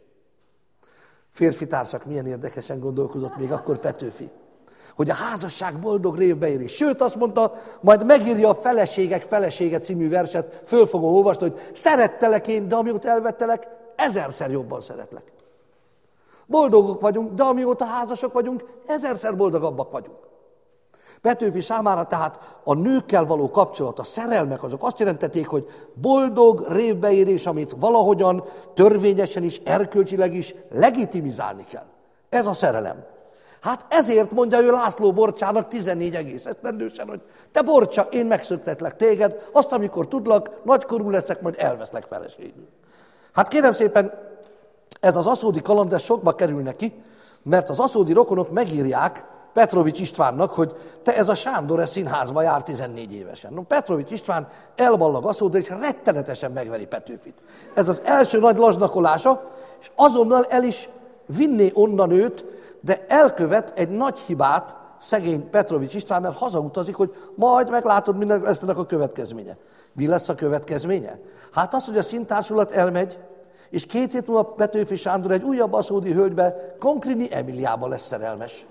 Férfitársak milyen érdekesen gondolkozott még akkor Petőfi. Hogy a házasság boldog révbeérés. Sőt, azt mondta, majd megírja a Feleségek felesége című verset, föl fogom olvasni, hogy szerettelek én, de amióta elvettelek, 1000-szer jobban szeretlek. Boldogok vagyunk, de amióta házasok vagyunk, 1000-szer boldogabbak vagyunk. Petőfi számára tehát a nőkkel való kapcsolat, a szerelmek azok azt jelentették, hogy boldog révbeérés, amit valahogyan törvényesen is, erkölcsileg is legitimizálni kell. Ez a szerelem. Hát ezért mondja ő László Borcsának 14 egész esztendősen, hogy te Borcsa, én megszöktetlek téged, azt amikor tudlak, nagykorú leszek, majd elveszlek feleségül. Hát kérem szépen, ez az aszódi kaland, ez sokba kerül neki, mert az aszódi rokonok megírják Petrovics Istvánnak, hogy te ez a Sándor ez színházba jár 14 évesen. No, Petrovics István elballag Aszódra, és rettenetesen megveri Petőfit. Ez az első nagy lazsnakolása, és azonnal el is vinné onnan őt, de elkövet egy nagy hibát szegény Petrovics István, mert hazautazik, hogy majd meglátod, mi lesz ennek a következménye. Mi lesz a következménye? Hát az, hogy a színtársulat elmegy, és 2 hét múlva Petőfi Sándor egy újabb aszódi hölgybe, Konkrini Emiliába lesz szerelmes.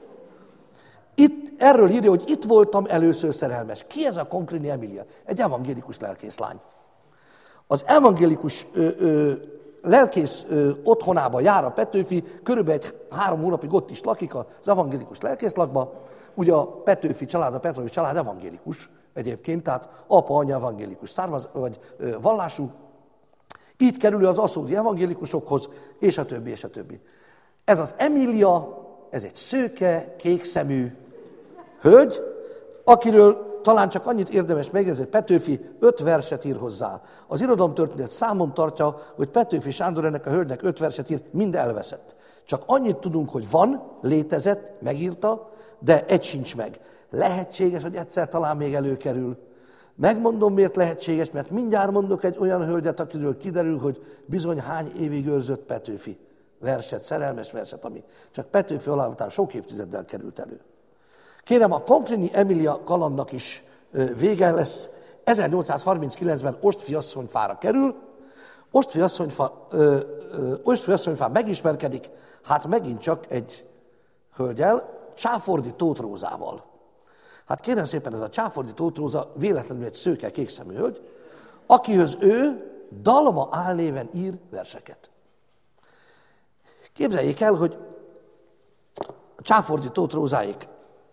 Itt erről írja, hogy itt voltam először szerelmes. Ki ez a Konkrini Emilia? Egy evangélikus lelkészlány. Az evangélikus lelkész otthonába jár a Petőfi, körülbelül 3 hónapig ott is lakik az evangélikus lelkészlakba. Ugye a Petőfi család, a Petrovics család evangélikus egyébként, tehát apa, anya evangélikus vagy vallású, Így kerül az aszódi evangélikusokhoz, és a többi, és a többi. Ez az Emília, ez egy szőke, kékszemű hölgy, akiről talán csak annyit érdemes megjegyezni, hogy Petőfi 5 verset ír hozzá. Az irodalomtörténet számon tartja, hogy Petőfi Sándor ennek a hölgynek 5 verset ír, mind elveszett. Csak annyit tudunk, hogy van, létezett, megírta, de egy sincs meg. Lehetséges, hogy egyszer talán még előkerül. Megmondom, miért lehetséges, mert mindjárt mondok egy olyan hölgyet, akiről kiderül, hogy bizony hány évig őrzött Petőfi verset, szerelmes verset, ami csak Petőfi halál után sok évtizeddel került elő. Kérem, a Komprini Emília kalandnak is vége lesz. 1839-ben Ostfi asszonyfára kerül. Ostfi asszonyfán megismerkedik, hát megint csak egy hölgyel, Csáfordi Tóth Rózával. Hát kérem szépen, ez a Csáfordi Tóth Róza véletlenül egy szőke, kékszemű hölgy, akihöz ő Dalma álnéven ír verseket. Képzeljék el, hogy Csáfordi Tóth Rózáék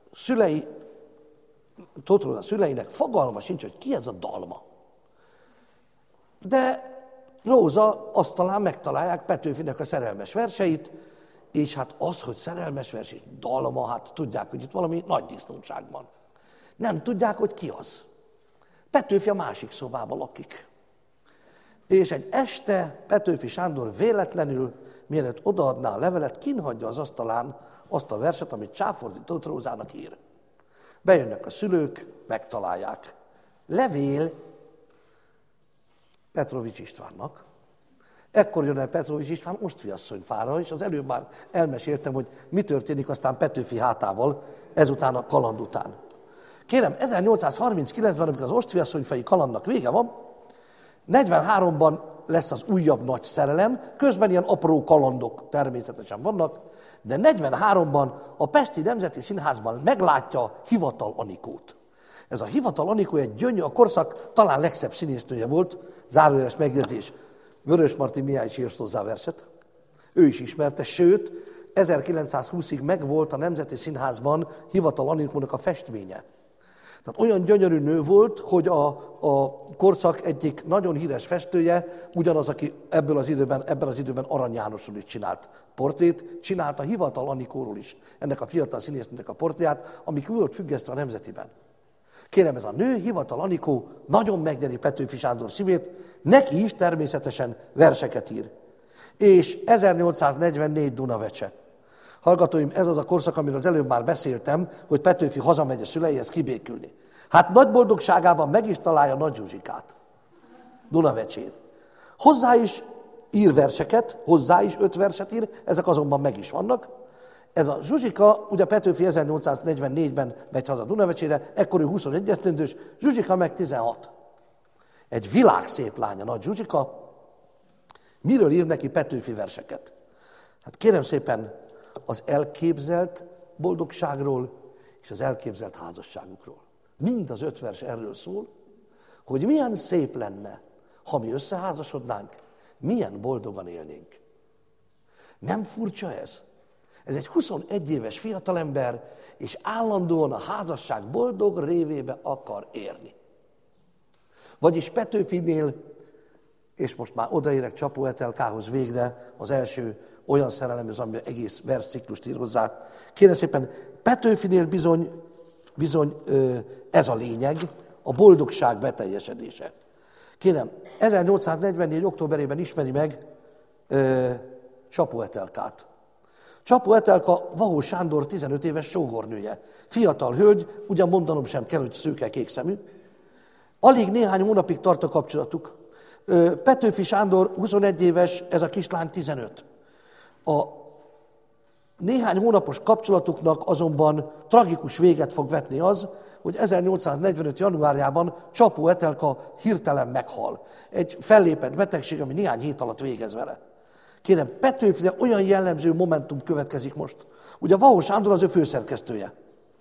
Tóth Róza szüleinek fogalma sincs, hogy ki ez a Dalma. De Róza azt talán megtalálják Petőfinek a szerelmes verseit, és hát az, hogy szerelmes vers és dalma, hát tudják, hogy itt valami nagy disznóság van. Nem tudják, hogy ki az. Petőfi a másik szobában lakik. És egy este Petőfi Sándor véletlenül, mielőtt odaadná a levelet, kinhagyja az asztalán azt a verset, amit Csáfordi Tóth Rózának ír. Bejönnek a szülők, megtalálják. Levél Petrovics Istvánnak. Ekkor jön el Petrovics István Ostfi asszonyfára, és az előbb már elmeséltem, hogy mi történik aztán Petőfi hátával, ezután a kaland után. Kérem, 1839-ben, amikor az Ostfi asszonyfai kalandnak vége van, 43-ban lesz az újabb nagy szerelem, közben ilyen apró kalandok természetesen vannak, de 43-ban a Pesti Nemzeti Színházban meglátja Hivatal Anikót. Ez a Hivatal Anikó egy gyönyörű, a korszak talán legszebb színésznője volt, zárójeles megjegyzés, Vörösmarty Mihály is írt hozzá verset. Ő is ismerte, sőt, 1920-ig megvolt a Nemzeti Színházban Hivatal Anikónak a festménye. Tehát olyan gyönyörű nő volt, hogy a korszak egyik nagyon híres festője, ugyanaz, aki ebben az időben Arany Jánosról is csinált portrét, csinálta Hivatal Anikóról is ennek a fiatal színésznőnek a portréját, ami ki volt függesztve a Nemzetiben. Kérem, ez a nő, Hivatal Anikó, nagyon megnyeri Petőfi Sándor szívét, neki is természetesen verseket ír. És 1844 Dunavecse. Hallgatóim, ez az a korszak, amiről az előbb már beszéltem, hogy Petőfi hazamegy a szüleihez kibékülni. Hát nagy boldogságában meg is találja Nagy Zsuzsikát, Dunavecsén. Hozzá is ír verseket, hozzá is 5 verset ír, ezek azonban meg is vannak. Ez a Zsuzsika, ugye Petőfi 1844-ben megy haza Dunavecsére, ekkor ő 21 esztendős, Zsuzsika meg 16. Egy világszép lánya, Nagy Zsuzsika. Miről ír neki Petőfi verseket? Hát kérem szépen, az elképzelt boldogságról és az elképzelt házasságukról. Mind az 5 vers erről szól, hogy milyen szép lenne, ha mi összeházasodnánk, milyen boldogan élnénk. Nem furcsa ez? Ez egy 21 éves fiatalember, és állandóan a házasság boldog révébe akar érni. Vagyis Petőfinél, és most már odaérek Csapó Etelkához végre, az első olyan szerelemhez, ami egész versciklust ír hozzá. Kérem szépen, Petőfinél bizony ez a lényeg, a boldogság beteljesedése. Kérem, 1844. októberében ismeri meg Csapó Etelkát. Csapó Etelka Vahó Sándor 15 éves sógornője. Fiatal hölgy, ugyan mondanom sem kell, hogy szőke kékszemű. Alig néhány hónapig tart a kapcsolatuk. Petőfi Sándor 21 éves, ez a kislány 15. A néhány hónapos kapcsolatuknak azonban tragikus véget fog vetni az, hogy 1845. januárjában Csapó Etelka hirtelen meghal. Egy fellépett betegség, ami néhány hét alatt végez vele. Kérem, Petőfire olyan jellemző momentum következik most. Ugye Vahó Sándor az ő főszerkesztője.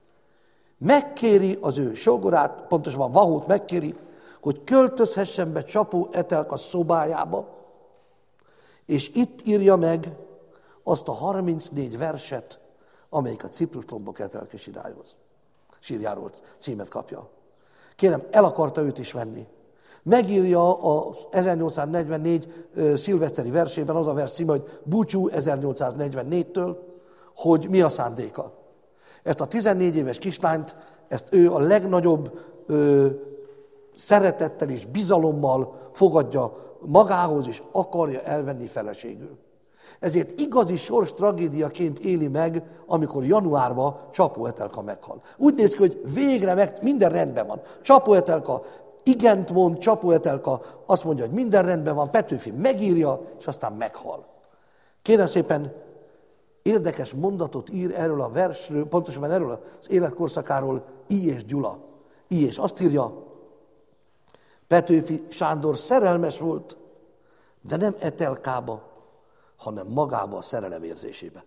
Megkéri az ő sógorát, pontosabban Vahót megkéri, hogy költözhessen be Csapó Etelka szobájába, és itt írja meg azt a 34 verset, amelyik a Cipruslombok Etelke sírjáról címet kapja. Kérem, el akarta őt is venni. Megírja a 1844 szilveszteri versében az a vers címe, hogy Búcsú 1844-től, hogy mi a szándéka. Ezt a 14 éves kislányt, ezt ő a legnagyobb szeretettel és bizalommal fogadja magához, és akarja elvenni feleségül. Ezért igazi sors tragédiaként éli meg, amikor januárban Csapó Etelka meghal. Úgy néz ki, hogy végre minden rendben van. Csapó Etelka igent mond, Csapó Etelka azt mondja, hogy minden rendben van, Petőfi megírja, és aztán meghal. Kérem szépen, érdekes mondatot ír erről a versről, pontosabban erről az életkorszakáról I. Gyula. I. azt írja, Petőfi Sándor szerelmes volt, de nem Etelkába, hanem magába a szerelem érzésébe.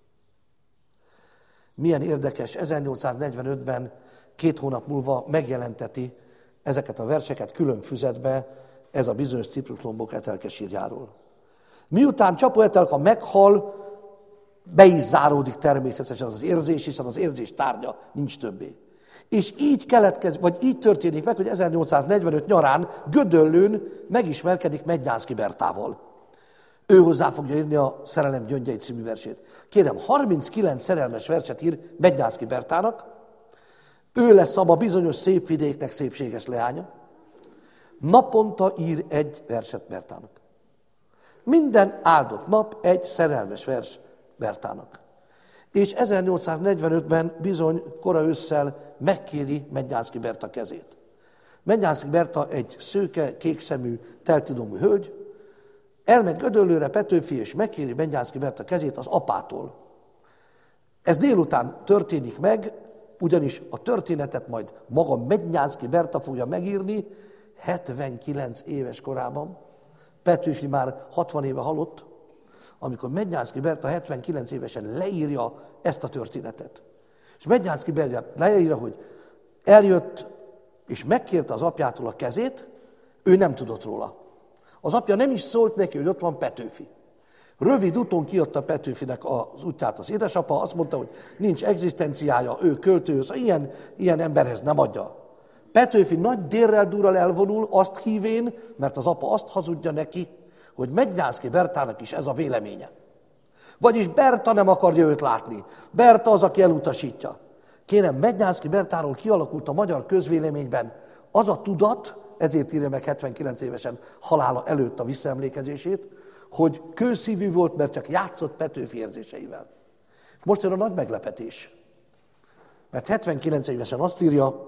Milyen érdekes, 1845-ben 2 hónap múlva megjelenteti ezeket a verseket külön füzetbe, ez a bizonyos Cipruslombok Etelke sírjáról. Miután Csapó Etelka meghal, be is záródik természetesen az érzés, hiszen az érzés tárgya nincs többé. És így keletkezik, vagy így történik meg, hogy 1845 nyarán Gödöllőn megismerkedik Mednyánszky Bertával. Ő hozzá fogja írni a Szerelem gyöngyei című versét. Kérem, 39 szerelmes verset ír Mednyánszky Bertának, ő lesz a bizonyos szép vidéknek szépséges leánya, naponta ír egy verset Bertának. Minden áldott nap egy szerelmes vers Bertának. És 1845-ben bizony kora ősszel megkéri Mednyánszky Berta kezét. Mednyánszky Berta egy szőke, kékszemű, teltidomú hölgy, elmegy Gödöllőre Petőfi, és megkéri Mednyánszky Berta kezét az apától. Ez délután történik meg, ugyanis a történetet majd maga Mednyánszky Berta fogja megírni 79 éves korában. Petőfi már 60 éve halott, amikor Mednyánszky Berta 79 évesen leírja ezt a történetet. És Mednyánszky Berta leírja, hogy eljött és megkérte az apjától a kezét, ő nem tudott róla. Az apja nem is szólt neki, hogy ott van Petőfi. Rövid úton kiadta Petőfinek az útját az édesapa, azt mondta, hogy nincs egzisztenciája, ő költő, ilyen emberhez nem adja. Petőfi nagy dérrel durral elvonul, azt hívén, mert az apa azt hazudja neki, hogy Mednyánszky Bertának is ez a véleménye. Vagyis Berta nem akarja őt látni. Berta az, aki elutasítja. Kérem, Mednyánszky Bertáról kialakult a magyar közvéleményben az a tudat, ezért írja meg 79 évesen halála előtt a visszaemlékezését, hogy kőszívű volt, mert csak játszott Petőfi érzéseivel. Most jön a nagy meglepetés. Mert 79 évesen azt írja,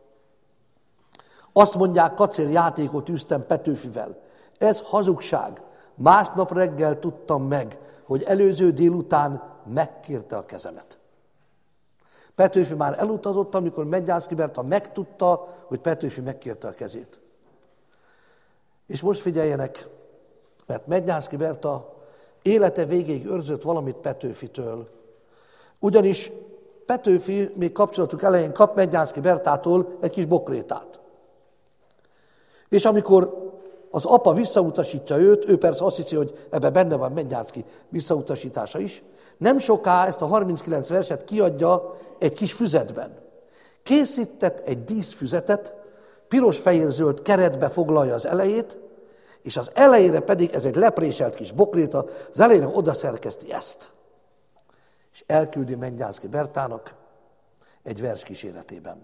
azt mondják, kacér játékot űztem Petőfivel. Ez hazugság. Másnap reggel tudtam meg, hogy előző délután megkérte a kezemet. Petőfi már elutazott, amikor Mednyánszky Berta megtudta, hogy Petőfi megkérte a kezét. És most figyeljenek, mert Mednyánszky Berta élete végéig őrzött valamit Petőfitől. Ugyanis Petőfi még kapcsolatuk elején kap Mednyánszky Bertától egy kis bokrétát. És amikor az apa visszautasítja őt, ő persze azt hiszi, hogy ebben benne van Mednyánszky visszautasítása is, nem soká ezt a 39 verset kiadja egy kis füzetben. Készített egy díszfüzetet, piros-fehér-zöld keretbe foglalja az elejét, és az elejére pedig, ez egy lepréselt kis bokréta, az elejére oda szerkeszti ezt. És elküldi Mednyánszky Bertának egy vers kíséretében.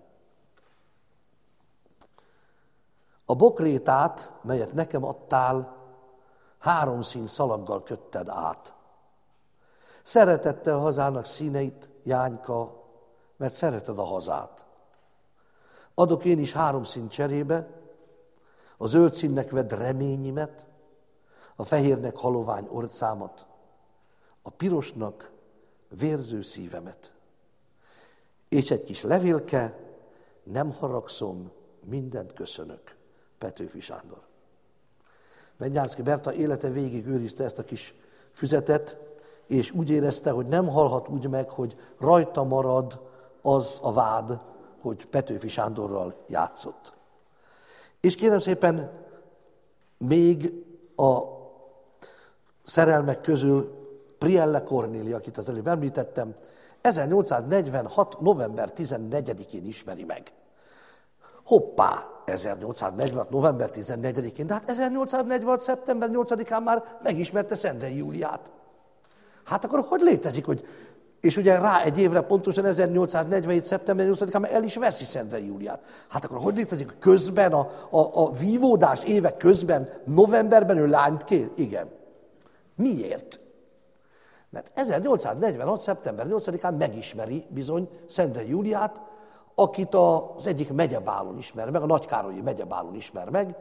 A bokrétát, melyet nekem adtál, 3 szín szalaggal kötted át. Szeretettel hazának színeit, Jányka, mert szereted a hazát. Adok én is 3 szín cserébe, a zöld színnek vedd reményimet, a fehérnek halovány orcámat, a pirosnak vérző szívemet. És egy kis levélke, nem haragszom, mindent köszönök. Petőfi Sándor. Mednyánszky Berta élete végig őrizte ezt a kis füzetet, és úgy érezte, hogy nem halhat úgy meg, hogy rajta marad az a vád, hogy Petőfi Sándorral játszott. És kérem szépen, még a szerelmek közül Prielle Kornélia, akit az előbb említettem, 1846. november 14-én ismeri meg. Hoppá! 1846. november 14-én, de hát 1846. szeptember 8-án már megismerte Szendrei Júliát. Hát akkor hogy létezik, hogy... És ugye rá egy évre pontosan 1847. szeptember 8-án már el is veszi Szendrei Júliát. Hát akkor hogy létezik, hogy közben, a vívódás évek közben, novemberben ő lányt kér? Igen. Miért? Mert 1846. szeptember 8-án megismeri bizony Szendrei Júliát, akit az egyik megyebálon ismer meg, a Nagykárolyi megyebálon ismer meg,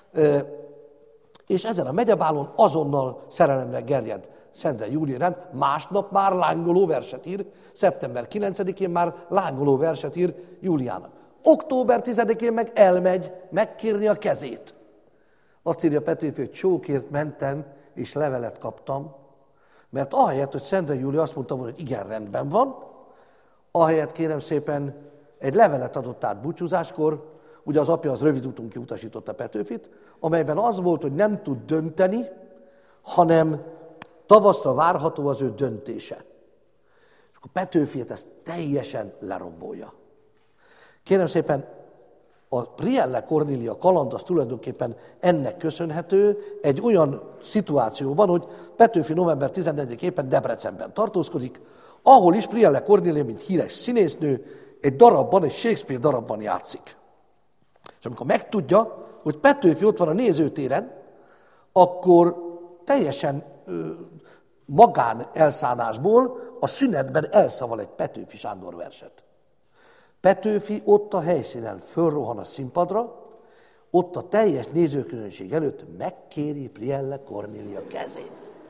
és ezen a megyebálon azonnal szerelemre gerjed Szendrei Júlia iránt, másnap már lángoló verset ír, szeptember 9-én már lángoló verset ír Júliának. Október 10-én meg elmegy megkérni a kezét. Azt írja Petőfi, hogy csókért mentem, és levelet kaptam, mert ahelyett, hogy Szendrei Júlia azt mondta volna, hogy igen, rendben van, ahelyett kérem szépen egy levelet adott át búcsúzáskor, ugye az apja az rövid úton kiutasította Petőfit, amelyben az volt, hogy nem tud dönteni, hanem tavaszra várható az ő döntése. És akkor Petőfit ezt teljesen lerombolja. Kérem szépen, a Prielle Kornélia kaland az tulajdonképpen ennek köszönhető egy olyan szituációban, hogy Petőfi november 14-én éppen Debrecenben tartózkodik, ahol is Prielle Kornélia, mint híres színésznő, egy darabban, egy Shakespeare darabban játszik. És amikor megtudja, hogy Petőfi ott van a nézőtéren, akkor teljesen magán elszánásból a szünetben elszaval egy Petőfi Sándor verset. Petőfi ott a helyszínen fölrohan a színpadra, ott a teljes nézőközönség előtt megkéri Prielle Kornélia kezét.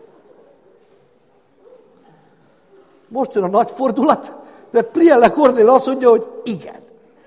Most jön a nagy fordulat, mert Prielle Kornélia azt mondja, hogy igen.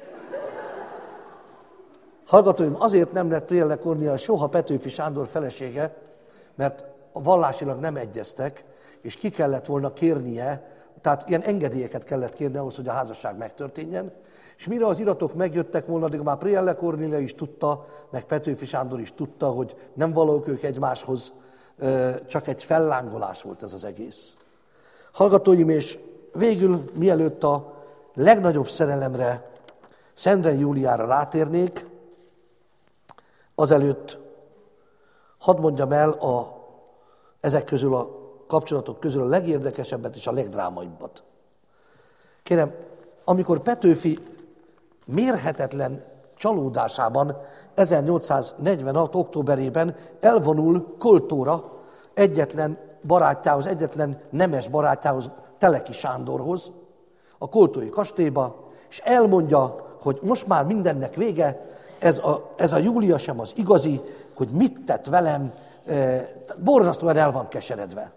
Hallgatóim, azért nem lett Prielle Kornélia soha Petőfi Sándor felesége, mert vallásilag nem egyeztek, és ki kellett volna kérnie, tehát ilyen engedélyeket kellett kérni ahhoz, hogy a házasság megtörténjen, és mire az iratok megjöttek volna, addig már Prielle Kornélia is tudta, meg Petőfi Sándor is tudta, hogy nem valók ők egymáshoz, csak egy fellángolás volt ez az egész. Hallgatóim, és végül, mielőtt a legnagyobb szerelemre, Szendrei Júliára rátérnék, azelőtt hadd mondjam el ezek közül a kapcsolatok közül a legérdekesebbet és a legdrámaibbat. Kérem, amikor Petőfi mérhetetlen csalódásában 1846. októberében elvonul Koltóra egyetlen barátjához, egyetlen nemes barátjához, Teleki Sándorhoz, a koltói kastélyba, és elmondja, hogy most már mindennek vége, ez a Júlia sem az igazi, hogy mit tett velem, borzasztóan el van keseredve.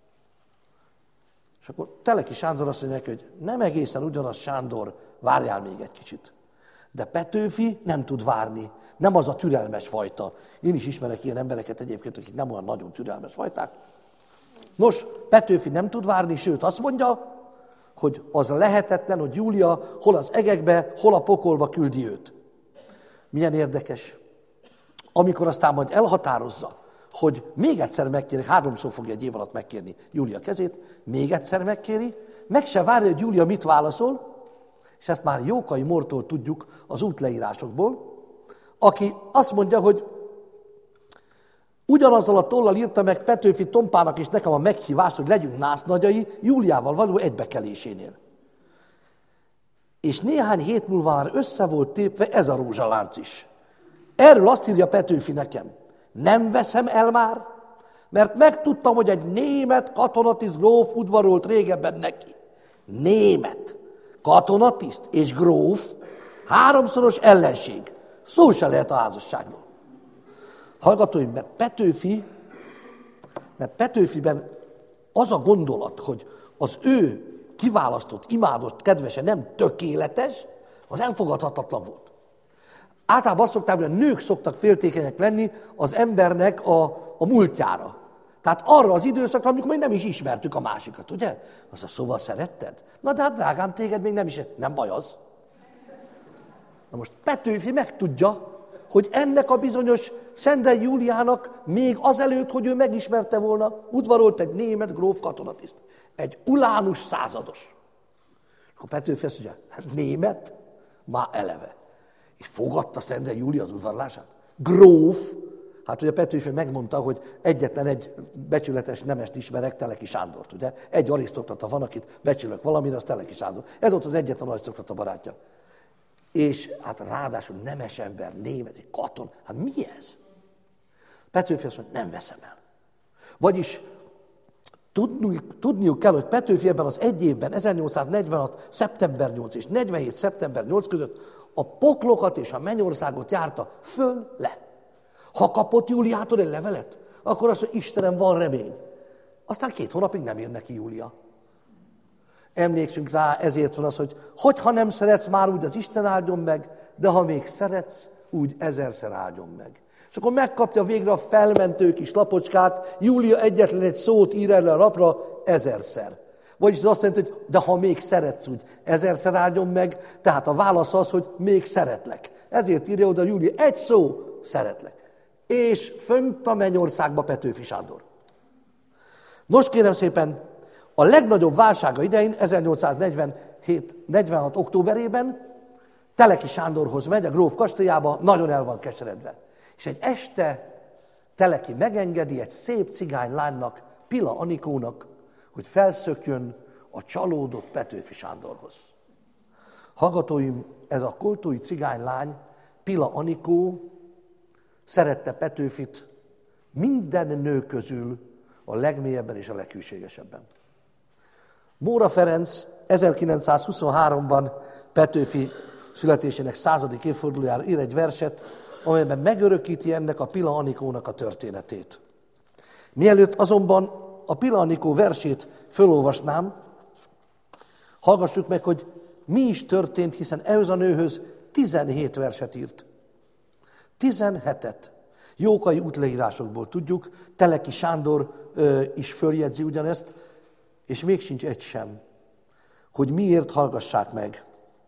És akkor Teleki Sándor azt mondja neki, hogy nem egészen ugyanaz, Sándor, várjál még egy kicsit. De Petőfi nem tud várni, nem az a türelmes fajta. Én is ismerek ilyen embereket egyébként, akik nem olyan nagyon türelmes fajták. Nos, Petőfi nem tud várni, sőt azt mondja, hogy az lehetetlen, hogy Júlia hol az egekbe, hol a pokolba küldi őt. Milyen érdekes. Amikor aztán majd elhatározza, hogy még egyszer megkéri, 3-szor fogja egy év alatt megkérni Júlia kezét, még egyszer megkéri, meg se várja, hogy Júlia mit válaszol, és ezt már Jókai Mórtól tudjuk az útleírásokból, aki azt mondja, hogy ugyanazzal a tollal írta meg Petőfi Tompának és nekem a meghívást, hogy legyünk násznagyai Júliával való egybekelésénél. És néhány hét múlva már össze volt tépve ez a rózsalánc is. Erről azt írja Petőfi nekem, nem veszem el már, mert megtudtam, hogy egy német katonatiszt gróf udvarolt régebben neki. Német, katonatiszt és gróf, 3-szoros ellenség. Szó se lehet a házasságról. Hallgatóim, mert Petőfiben az a gondolat, hogy az ő kiválasztott, imádott kedvese nem tökéletes, az elfogadhatatlan volt. Általában azt szokták, hogy a nők szoktak féltékenyek lenni az embernek a múltjára. Tehát arra az időszakra, amikor még nem is ismertük a másikat, ugye? Az a szóval szeretted? Na de hát drágám, téged még nem is, nem baj az. Na most Petőfi megtudja, hogy ennek a bizonyos Szendrei Júliának még azelőtt, hogy ő megismerte volna, udvarolt egy német gróf katonatiszt. Egy ulánus százados. Akkor Petőfi azt mondja, hát német? Már eleve. És fogadta Szender Júlia az udvarlását? Gróf! Hát ugye Petőfi megmondta, hogy egyetlen egy becsületes nemest ismerek, Teleki Sándort, ugye? Egy arisztokrata van, akit becsülök valamire, az Teleki Sándor. Ez volt az egyetlen arisztokrata barátja. És hát ráadásul nemes ember, német, egy katon, hát mi ez? Petőfi azt mondja, nem veszem el. Vagyis tudniuk kell, hogy Petőfi ebben az egy évben, 1846. szeptember 8 és 47. szeptember 8 között a poklokat és a mennyországot járta föl le. Ha kapott Júliától egy levelet, akkor azt mondja, Istenem, van remény. Aztán 2 hónapig nem ír neki Júlia. Emlékszünk rá, ezért van az, hogy ha nem szeretsz, már úgy az Isten áldjon meg, de ha még szeretsz, úgy 1000-szer áldjon meg. És akkor megkapja végre a felmentő kis lapocskát, Júlia egyetlen egy szót ír erre a lapra 1000-szer. Vagyis az azt jelenti, hogy de ha még szeretsz, úgy 1000-szer áldjon meg, tehát a válasz az, hogy még szeretlek. Ezért írja oda Júlia, egy szó, szeretlek. És fönt a mennyországba Petőfi Sándor. Nos, kérem szépen, a legnagyobb válsága idején, 1846. októberében Teleki Sándorhoz megy, a gróf kastélyába, nagyon el van keseredve. És egy este Teleki megengedi egy szép cigánylánynak, Pila Anikónak, hogy felszökjön a csalódott Petőfi Sándorhoz. Hallgatóim, ez a koltói cigánylány, Pila Anikó szerette Petőfit minden nő közül a legmélyebben és a leghűségesebben. Móra Ferenc 1923-ban Petőfi születésének 100. évfordulójára ír egy verset, amelyben megörökíti ennek a Pila Anikónak a történetét. Mielőtt azonban a Pila Anikó versét fölolvasnám, hallgassuk meg, hogy mi is történt, hiszen ehhez a nőhöz 17 verset írt. 17-et. Jókai útleírásokból tudjuk, Teleki Sándor is följegyzi ugyanezt, és még sincs egy sem, hogy miért hallgassák meg.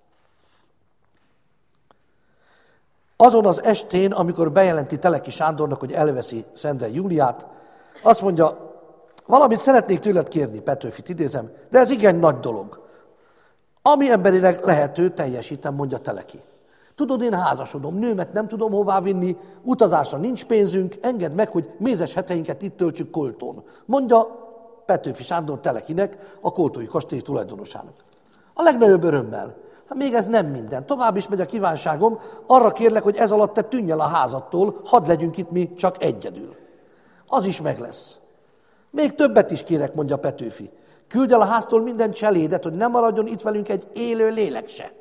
Azon az estén, amikor bejelenti Teleki Sándornak, hogy elveszi Szender Júliát, azt mondja, valamit szeretnék tőled kérni, Petőfit idézem, de ez igen nagy dolog. Ami emberileg lehető, teljesítem, mondja Teleki. Tudod, én házasodom, nőmet nem tudom hová vinni, utazásra nincs pénzünk, engedd meg, hogy mézes heteinket itt töltsük Koltón. Mondja Petőfi Sándor Telekinek, a koltói kastély tulajdonosának. A legnagyobb örömmel. Hát még ez nem minden. Tovább is megy a kívánságom, arra kérlek, hogy ez alatt te tűnj el a házattól, hadd legyünk itt mi csak egyedül. Az is meg lesz. Még többet is kérek, mondja Petőfi. Küldj el a háztól minden cselédet, hogy ne maradjon itt velünk egy élő lélek se.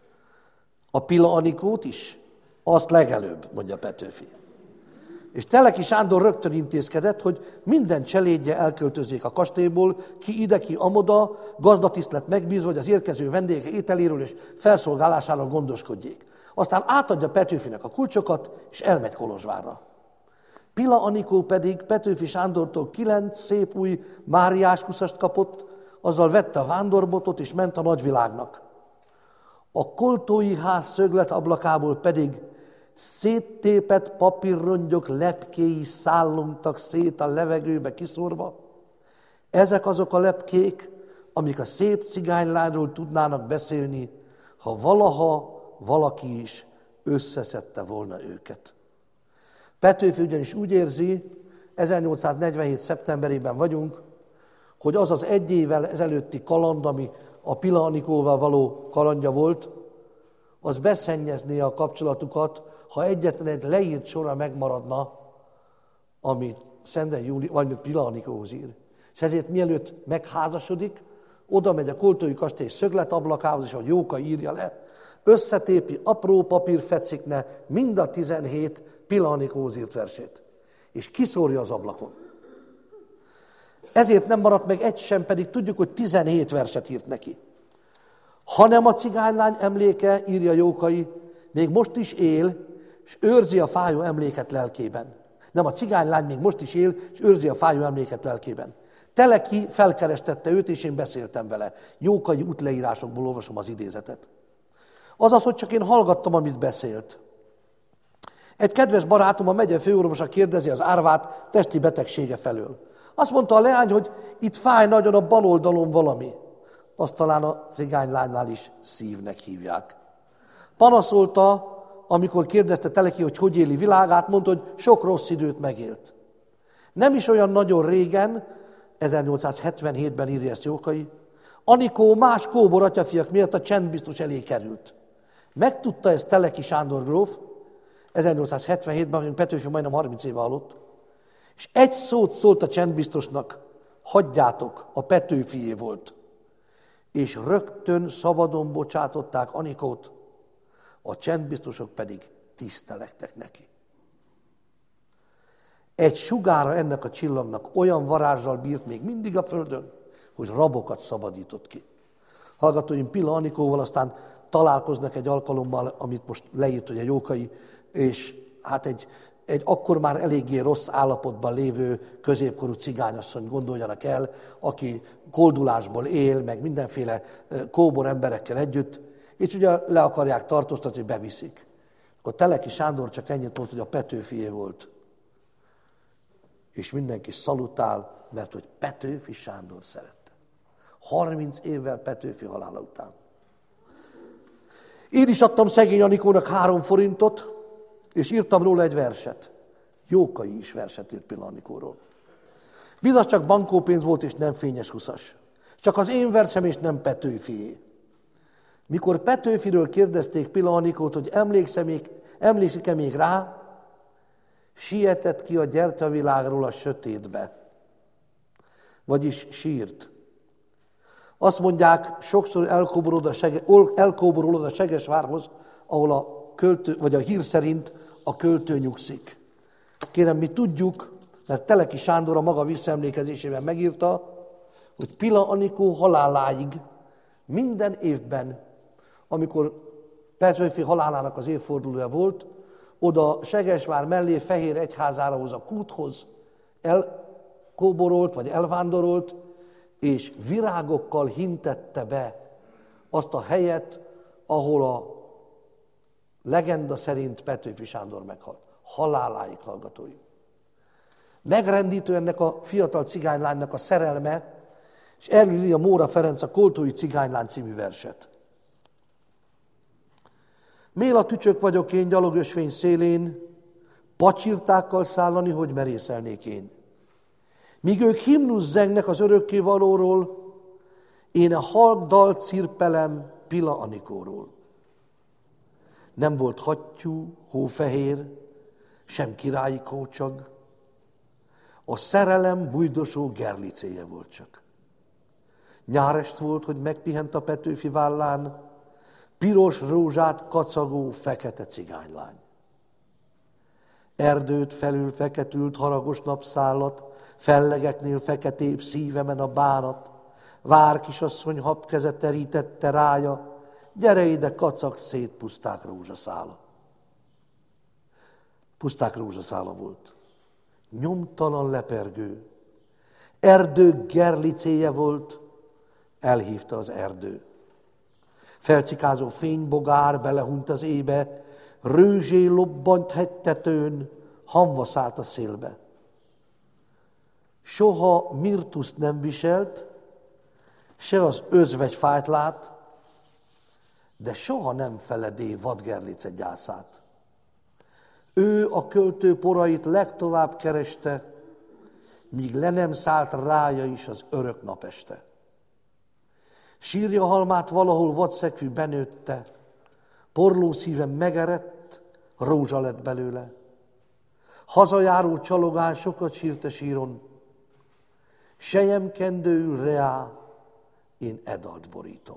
A Pila Anikót is? Azt legelőbb, mondja Petőfi. És Teleki Sándor rögtön intézkedett, hogy minden cselédje elköltözzék a kastélyból, ki ide, ki amoda, gazdatiszt lett megbízva, hogy az érkező vendégek ételéről és felszolgálásáról gondoskodjék. Aztán átadja Petőfinek a kulcsokat, és elmegy Kolozsvárra. Pila Anikó pedig Petőfi Sándortól 9 szép új máriás kuszast kapott, azzal vette a vándorbotot, és ment a nagyvilágnak. A koltói ház szögletablakából pedig széttépett papírrongyok lepkéi szállongtak szét a levegőbe kiszórva. Ezek azok a lepkék, amik a szép cigánylányról tudnának beszélni, ha valaha valaki is összeszedte volna őket. Petőfi ugyanis úgy érzi, 1847. szeptemberében vagyunk, hogy az az egy évvel ezelőtti kaland, ami a Pila Anikóval való kalandja volt, az beszennyezné a kapcsolatukat, ha egyetlen egy leírt sora megmaradna, amit Szender Júlia, vagy Pila Anikóhoz ír. És ezért mielőtt megházasodik, oda megy a koltói kastély szögletablakához, és ahogy Jóka írja le, összetépi apró papírfecikne mind a 17 Pila Anikóhoz írt versét, és kiszórja az ablakon. Ezért nem maradt meg egy sem, pedig tudjuk, hogy 17 verset írt neki. Hanem a cigánylány emléke, írja Jókai, még most is él, és őrzi a fájó emléket lelkében. Nem, a cigánylány még most is él, és őrzi a fájó emléket lelkében. Teleki felkerestette őt, és én beszéltem vele. Jókai útleírásokból olvasom az idézetet. Azaz, hogy csak én hallgattam, amit beszélt. Egy kedves barátom, a megye főorvosa kérdezi az árvát testi betegsége felől. Azt mondta a leány, hogy itt fáj nagyon a bal oldalon valami. Azt talán a cigánylánynál is szívnek hívják. Panaszolta amikor kérdezte Teleki, hogy éli világát, mondta, hogy sok rossz időt megélt. Nem is olyan nagyon régen, 1877-ben írja ezt Jókai, Anikó más kóbor atyafiak miatt a csendbiztos elé került. Megtudta ezt Teleki Sándor gróf, 1877-ben, amikor Petőfi majdnem 30 éve halott, és egy szót szólt a csendbiztosnak, hagyjátok, a Petőfié volt. És rögtön szabadon bocsátották Anikót, a csendbiztosok pedig tisztelektek neki. Egy sugára ennek a csillagnak olyan varázssal bírt még mindig a földön, hogy rabokat szabadított ki. Hallgatóim, Pilla Anikóval aztán találkoznak egy alkalommal, amit most leírt, hogy a Jókai, és hát egy akkor már eléggé rossz állapotban lévő középkorú cigányasszony gondoljanak el, aki koldulásból él, meg mindenféle kóbor emberekkel együtt, és ugye le akarják tartóztatni, hogy beviszik. Akkor Teleki Sándor csak ennyit mondta, hogy a Petőfié volt. És mindenki szalutál, mert hogy Petőfi Sándor szerette. 30 évvel Petőfi halála után. Én is adtam szegény Anikónak 3 forintot, és írtam róla egy verset. Jókai is verset írt Pilla Anikóról. Bizony csak bankópénz volt, és nem fényes 20-as. Csak az én versem, és nem Petőfié. Mikor Petőfiről kérdezték Pilla Anikót, hogy emlékszik-e még rá, sietett ki a gyertyavilágról a sötétbe. Vagyis sírt. Azt mondják, sokszor elkóborolod a Segesvárhoz, ahol a költő, vagy a hír szerint a költő nyugszik. Kérem, mi tudjuk, mert Teleki Sándor a maga visszaemlékezésében megírta, hogy Pilla Anikó haláláig minden évben, amikor Petőfi halálának az évfordulója volt, oda Segesvár mellé Fehér Egyházárahoz, a kúthoz elkóborolt, vagy elvándorolt, és virágokkal hintette be azt a helyet, ahol a legenda szerint Petőfi Sándor meghalt. Haláláig, hallgatói. Megrendítő ennek a fiatal cigánylánynak a szerelme, és elírja Móra Ferenc a Koltói cigánylány című verset. Méla tücsök vagyok én gyalogösvény szélén, pacsirtákkal szállani, hogy merészelnék én. Míg ők himnusz zengnek az örökkévalóról, én a halk dalt cirpelem Pilla Anikóról. Nem volt hattyú, hófehér, sem királyi kócsag, a szerelem bujdosó gerlicéje volt csak. Nyárest volt, hogy megpihent a Petőfi vállán, piros rózsát kacagó fekete cigánylány. Erdőt felül feketült haragos napszállat, fellegeknél feketébb szívemen a bánat, várkisasszony habkeze terítette rája, gyere ide, kacag szét puszták rózsaszála. Puszták rózsaszála volt. Nyomtalan lepergő. Erdő gerlicéje volt, elhívta az erdő. Felcikázó fénybogár belehunyt az ébe, rőzsé lobbant hegytetőn, hamva szállt a szélbe. Soha mirtuszt nem viselt, se az özvegyfájt lát, de soha nem feledé vadgerlice gyászát. Ő a költő porait legtovább kereste, míg le nem szállt rája is az örök napeste. Sírja halmát valahol vadszegfű benőtte, porló szívem megerett, rózsa lett belőle. Hazajáró csalogán sokat sírte síron, sejem kendőül reá, én edalt borítom.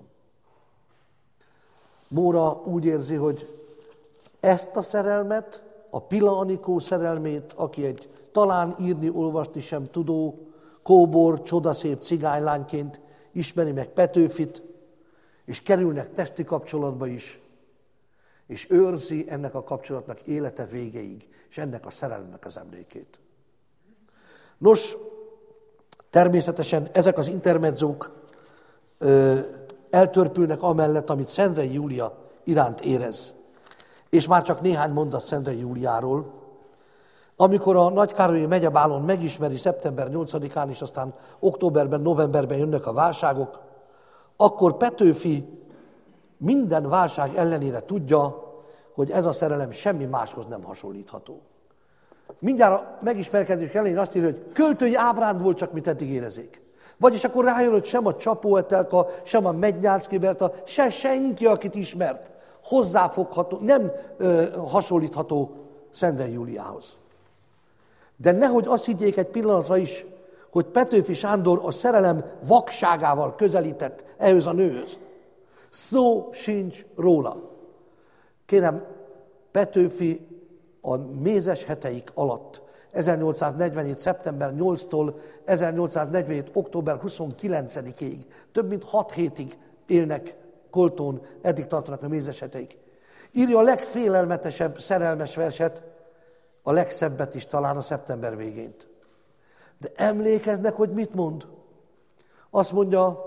Móra úgy érzi, hogy ezt a szerelmet, a Pilla Anikó szerelmét, aki egy talán írni, olvasni sem tudó, kóbor, csodaszép cigánylányként ismeri meg Petőfit, és kerülnek testi kapcsolatba is, és őrzi ennek a kapcsolatnak élete végéig, és ennek a szerelemnek az emlékét. Nos, természetesen ezek az intermedzók eltörpülnek amellett, amit Szendrei Júlia iránt érez. És már csak néhány mondat Szendrei Júliáról. Amikor a Nagykárolyi megyebálon megismeri szeptember 8-án, és aztán októberben, novemberben jönnek a válságok, akkor Petőfi minden válság ellenére tudja, hogy ez a szerelem semmi máshoz nem hasonlítható. Mindjárt megismerkedés elején azt írja, hogy költői ábránd volt, csak mit eddig érezék. Vagyis akkor rájön, hogy sem a Csapó Etelka, sem a Mednyánszky Berta, se senki, akit ismert, hozzáfogható, nem hasonlítható Szendrei Júliához. De nehogy azt higgyék egy pillanatra is, hogy Petőfi Sándor a szerelem vakságával közelített ehhez a nőhöz. Szó sincs róla. Kérem, Petőfi a mézes heteik alatt, 1847. szeptember 8-tól 1847. október 29-ig, több mint 6 hétig élnek Koltón, eddig tartanak a mézes heteik. Írja a legfélelmetesebb szerelmes verset, a legszebbet is talán a szeptember végént. De emlékeznek, hogy mit mond? Azt mondja,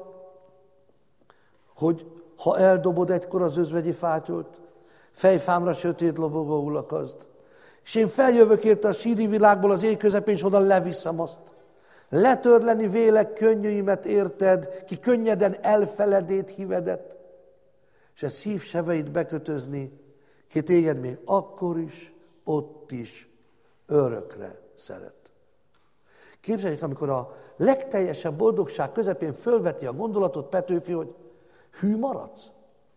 hogy ha eldobod egykor az özvegyi fátyolt, fejfámra sötét lobogó ulakazd, és én feljövök érte a síri világból az éj közepén, és oda leviszem azt. Letörleni vélek könnyűimet érted, ki könnyeden elfeledét hívedet, és a szívsebeit bekötözni, ki téged még akkor is, ott is örökre szeret. Képzeljék, amikor a legteljesebb boldogság közepén fölveti a gondolatot Petőfi, hogy hű maradsz?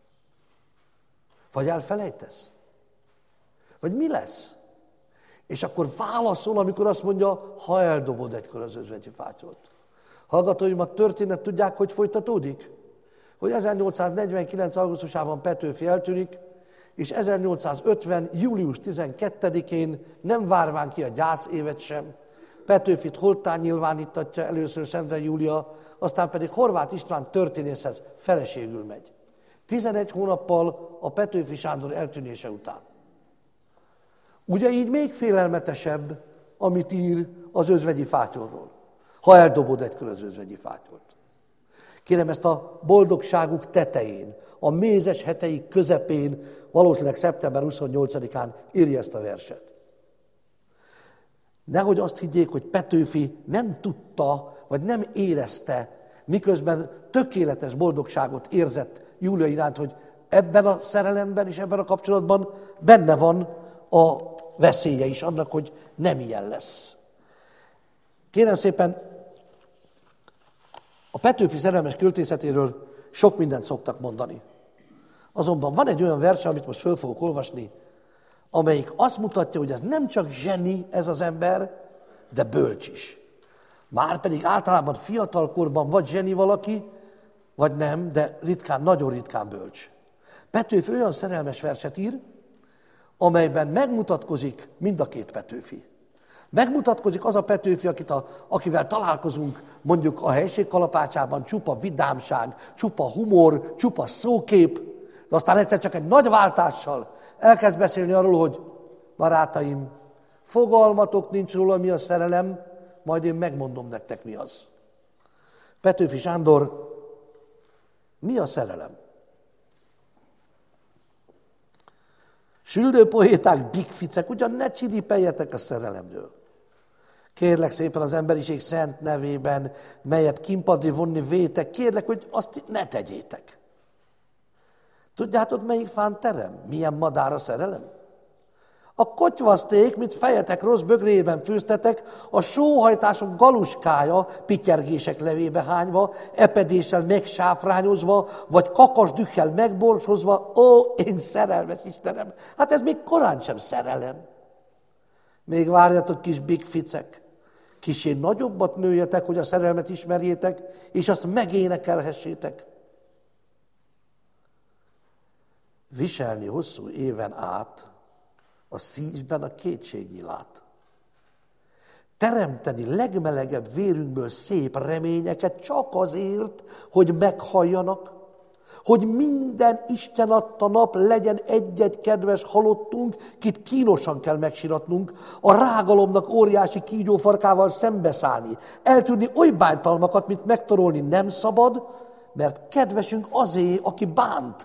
Vagy elfelejtesz? Vagy mi lesz? És akkor válaszol, amikor azt mondja, ha eldobod egykor az özvegyi fátyolt. Hallgatóim, a történet tudják, hogy folytatódik? Hogy 1849. augusztusában Petőfi eltűnik, és 1850. július 12-én nem várván ki a gyászévet sem, Petőfit holttán nyilvánítatja először Szendrei Júlia, aztán pedig Horváth István történészhez feleségül megy. 11 hónappal a Petőfi Sándor eltűnése után. Ugye így még félelmetesebb, amit ír az özvegyi fátyolról, ha eldobod egykor az özvegyi fátyolt. Kérem, ezt a boldogságuk tetején, a mézes heteik közepén, valószínűleg szeptember 28-án írja ezt a verset. Nehogy azt higgyék, hogy Petőfi nem tudta, vagy nem érezte, miközben tökéletes boldogságot érzett Júlia iránt, hogy ebben a szerelemben és ebben a kapcsolatban benne van a veszélye is annak, hogy nem ilyen lesz. Kérem szépen, a Petőfi szerelmes költészetéről sok mindent szoktak mondani. Azonban van egy olyan verse, amit most föl fogok olvasni, amelyik azt mutatja, hogy ez nem csak zseni ez az ember, de bölcs is. Márpedig általában fiatalkorban vagy zseni valaki, vagy nem, de ritkán, nagyon ritkán bölcs. Petőfi olyan szerelmes verset ír, amelyben megmutatkozik mind a két Petőfi. Megmutatkozik az a Petőfi, akivel találkozunk mondjuk a helység kalapácsában, csupa vidámság, csupa humor, csupa szókép, de aztán egyszer csak egy nagy váltással elkezd beszélni arról, hogy barátaim, fogalmatok nincs róla, mi a szerelem, majd én megmondom nektek, mi az. Petőfi Sándor, mi a szerelem? Süldő poéták, bigficek, ugyan ne csiripeljetek a szerelemről. Kérlek szépen az emberiség szent nevében, melyet kimpadri vonni vétek, kérlek, hogy azt ne tegyétek. Tudjátok, melyik fán terem? Milyen madár a szerelem? A kotyvaszték, mint fejetek rossz bögrében főztetek, a sóhajtások galuskája, pityergések levébe hányva, epedéssel megsáfrányozva, vagy kakas dühkel megborsozva, ó, én szerelmes Istenem, hát ez még korán sem szerelem. Még várjatok, kis bigficek, kissé nagyobbat nőjetek, hogy a szerelmet ismerjétek, és azt megénekelhessétek. Viselni hosszú éven át a szívben a kétségnyilát. Teremteni legmelegebb vérünkből szép reményeket csak azért, hogy meghalljanak, hogy minden Isten adta nap legyen egy-egy kedves halottunk, kit kínosan kell megsiratnunk, a rágalomnak óriási kígyófarkával szembeszállni, eltűrni oly bántalmakat, mint megtorolni nem szabad, mert kedvesünk azé, aki bánt.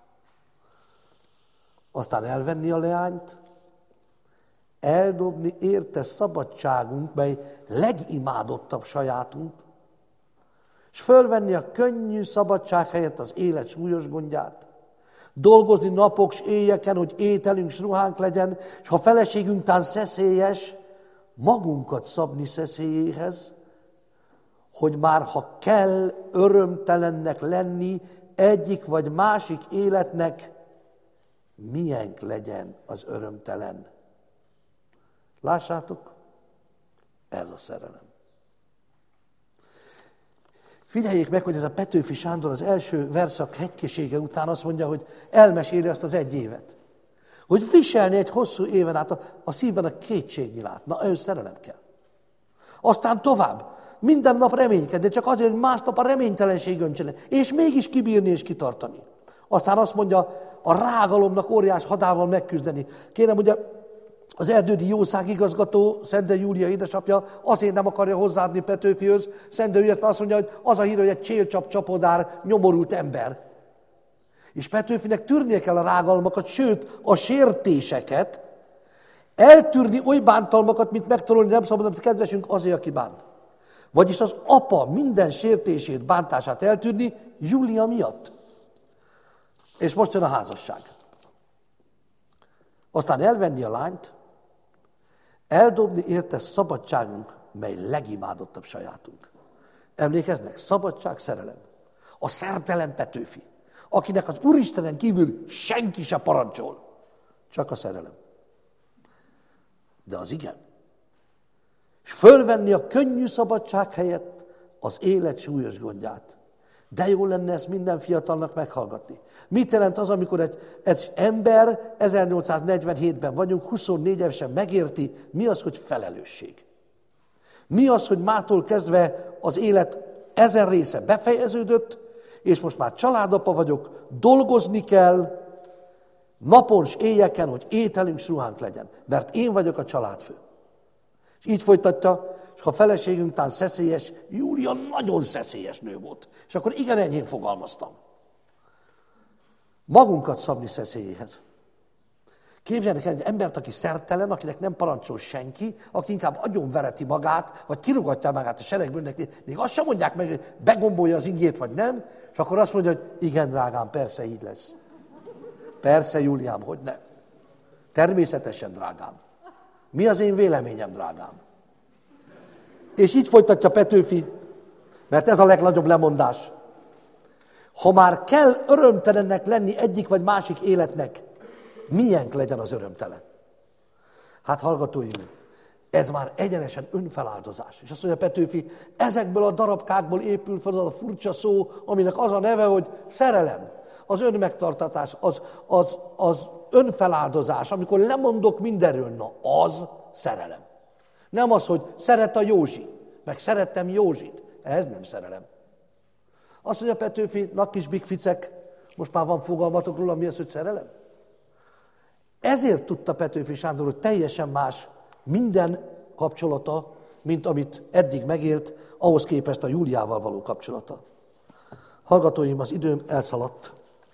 Aztán elvenni a leányt, eldobni érte szabadságunk, mely legimádottabb sajátunk, és fölvenni a könnyű szabadság helyett az élet súlyos gondját, Dolgozni napok s éjjeken, hogy ételünk s ruhánk legyen, és ha feleségünk tán szeszélyes, magunkat szabni szeszélyéhez, hogy már ha kell örömtelennek lenni egyik vagy másik életnek, milyenk legyen az örömtelen. Lássátok, ez a szerelem. Figyeljék meg, hogy ez a Petőfi Sándor az első verszak hegykésége után azt mondja, hogy elmeséli azt az egy évet. Hogy viselni egy hosszú éven át a szívben a kétségnyilát. Na, ehhez szerelem kell. Aztán tovább. Minden nap reménykedni, csak azért, hogy másnap a reménytelenség öntsen, és mégis kibírni és kitartani. Aztán azt mondja, a rágalomnak óriás hadával megküzdeni. Kérem, ugye az erdődi jószágigazgató, Szende Júlia édesapja azért nem akarja hozzáadni Petőfihoz. Szende Júlia azt mondja, hogy az a hír, hogy egy csélcsap csapodár, nyomorult ember. És Petőfinek tűrnie kell a rágalmakat, sőt a sértéseket, eltűrni oly bántalmakat, mint megtanulni nem szabad, amit kedvesünk azért, aki bánt. Vagyis az apa minden sértését, bántását eltűrni Júlia miatt. És most jön a házasság. Aztán elvenni a lányt, eldobni érte szabadságunk, mely legimádottabb sajátunk. Emlékeznek? Szabadság, szerelem. A szertelen Petőfi, akinek az Úristenen kívül senki se parancsol. Csak a szerelem. De az igen. És fölvenni a könnyű szabadság helyett az élet súlyos gondját. De jó lenne ezt minden fiatalnak meghallgatni. Mit jelent az, amikor egy ember 1847-ben vagyunk, 24 évesen megérti, mi az, hogy felelősség. Mi az, hogy mától kezdve az élet ezer része befejeződött, és most már családapa vagyok, dolgozni kell, napon s éjjeken, hogy ételünk s ruhánk legyen, mert én vagyok a családfő. És így folytatja, és ha a feleségünk tán szeszélyes, Júlia nagyon szeszélyes nő volt. És akkor igen, enyhén fogalmaztam. Magunkat szabni szeszélyéhez. Képzeljenek egy embert, aki szertelen, akinek nem parancsol senki, aki inkább agyonvereti magát, vagy kirúgatja magát a seregből, még azt sem mondják meg, hogy begombolja az ingjét, vagy nem, és akkor azt mondja, hogy igen, drágám, persze így lesz. Persze, Júliám, hogy nem. Természetesen, drágám. Mi az én véleményem, drágám? És így folytatja Petőfi, mert ez a legnagyobb lemondás. Ha már kell örömtelennek lenni egyik vagy másik életnek, milyenk legyen az örömtelen? Hát hallgatóim, ez már egyenesen önfeláldozás. És azt mondja Petőfi, ezekből a darabkákból épül fel az a furcsa szó, aminek az a neve, hogy szerelem. Az önmegtartatás, az önfeláldozás, amikor lemondok mindenről, na az szerelem. Nem az, hogy szeret a Józsi, meg szerettem Józsit. Ez nem szerelem. Azt mondja Petőfi, na kis bigficek, most már van fogalmatok róla, mi az, hogy szerelem? Ezért tudta Petőfi Sándor, hogy teljesen más minden kapcsolata, mint amit eddig megélt, ahhoz képest a Júliával való kapcsolata. Hallgatóim, az időm elszaladt.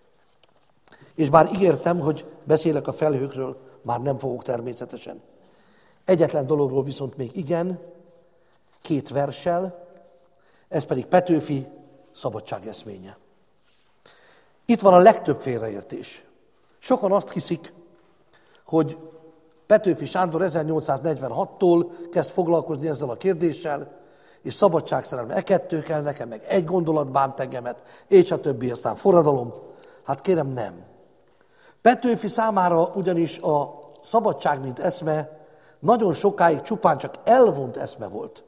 És bár ígértem, hogy beszélek a felhőkről, már nem fogok természetesen. Egyetlen dologról viszont még igen, 2 verssel, ez pedig Petőfi szabadságeszménye. Itt van a legtöbb félreértés. Sokan azt hiszik, hogy Petőfi Sándor 1846-tól kezd foglalkozni ezzel a kérdéssel, és szabadságszerelem, kettő kell nekem, meg egy gondolat bánt engemet, és a többi, aztán forradalom. Hát kérem, nem. Petőfi számára ugyanis a szabadság, mint eszme, nagyon sokáig csupán csak elvont eszme volt.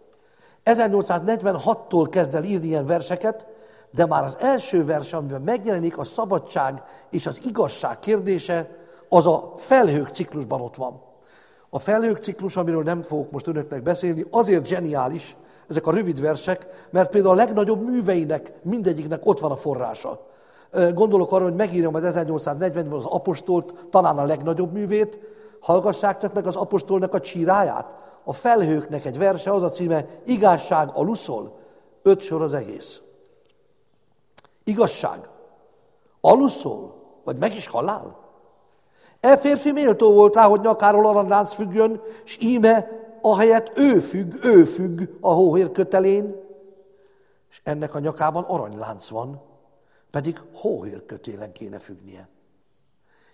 1846-tól kezd el írni ilyen verseket, de már az első vers, amiben megjelenik a szabadság és az igazság kérdése, az a Felhők ciklusban ott van. A Felhők ciklus, amiről nem fogok most önöknek beszélni, azért zseniális, ezek a rövid versek, mert például a legnagyobb műveinek mindegyiknek ott van a forrása. Gondolok arra, hogy megírom az 1840-ben az Apostolt, talán a legnagyobb művét, hallgassátok meg az Apostolnak a csíráját. A Felhőknek egy verse, az a címe, Igazság aluszol, 5 sor az egész. Igazság aluszol, vagy meg is halál? E férfi méltó volt rá, hogy nyakáról aranylánc függjön, s íme ahelyett ő függ a hóhér kötelén, és ennek a nyakában aranylánc van, pedig hóhér kötélen kéne függnie.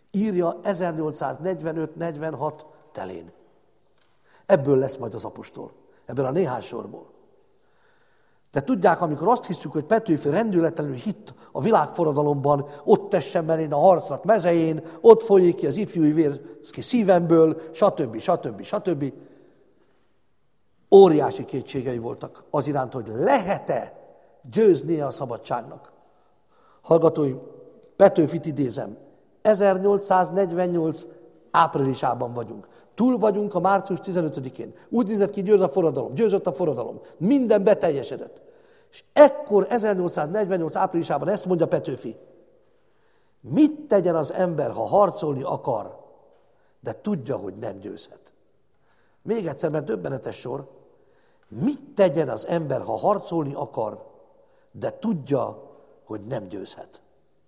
Írja 1845-46 telén. Ebből lesz majd az apostol. Ebből a néhány sorból. De tudják, amikor azt hiszük, hogy Petőfi rendületlenül hitt a világforradalomban, ott tessen el én a harcnak mezején, ott folyik ki az ifjúi vér ki szívemből, stb. Óriási kétségei voltak az iránt, hogy lehet-e győznie a szabadságnak. Hallgatóim, Petőfit idézem, 1848 áprilisában vagyunk. Túl vagyunk a március 15-én. Úgy nézett ki, győzött a forradalom. Minden beteljesedett. És ekkor 1848 áprilisában ezt mondja Petőfi. Mit tegyen az ember, ha harcolni akar, de tudja, hogy nem győzhet? Még egyszer, mert döbbenetes sor. Mit tegyen az ember, ha harcolni akar, de tudja, hogy nem győzhet?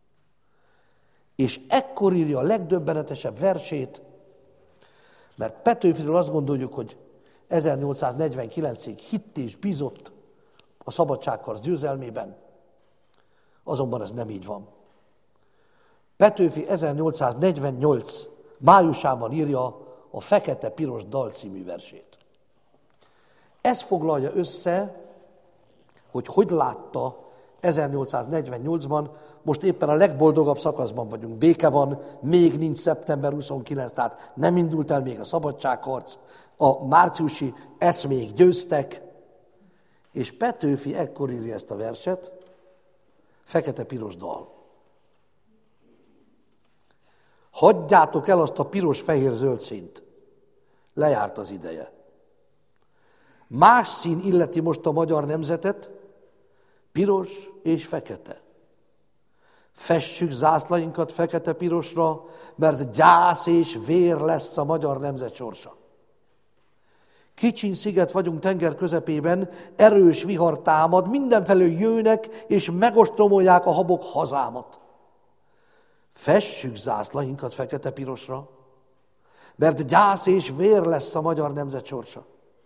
És ekkor írja a legdöbbenetesebb versét, mert Petőfiről azt gondoljuk, hogy 1849-ig hitt és bízott a szabadságharc győzelmében, azonban ez nem így van. Petőfi 1848 májusában írja a Fekete-piros dal című versét. Ez foglalja össze, hogy látta 1848-ban, most éppen a legboldogabb szakaszban vagyunk. Béke van, még nincs szeptember 29, tehát nem indult el még a szabadságharc, a márciusi eszmék győztek, és Petőfi ekkor írja ezt a verset, Fekete-piros dal. Hagyjátok el azt a piros-fehér-zöld színt. Lejárt az ideje. Más szín illeti most a magyar nemzetet, piros és fekete. Fessük zászlainkat fekete-pirosra, mert gyász és vér lesz a magyar nemzet sorsa. Kicsiny sziget vagyunk tenger közepében, erős vihar támad, mindenfelől jönnek és megostromolják a habok hazámat. Fessük zászlainkat fekete-pirosra, mert gyász és vér lesz a magyar nemzet sorsa.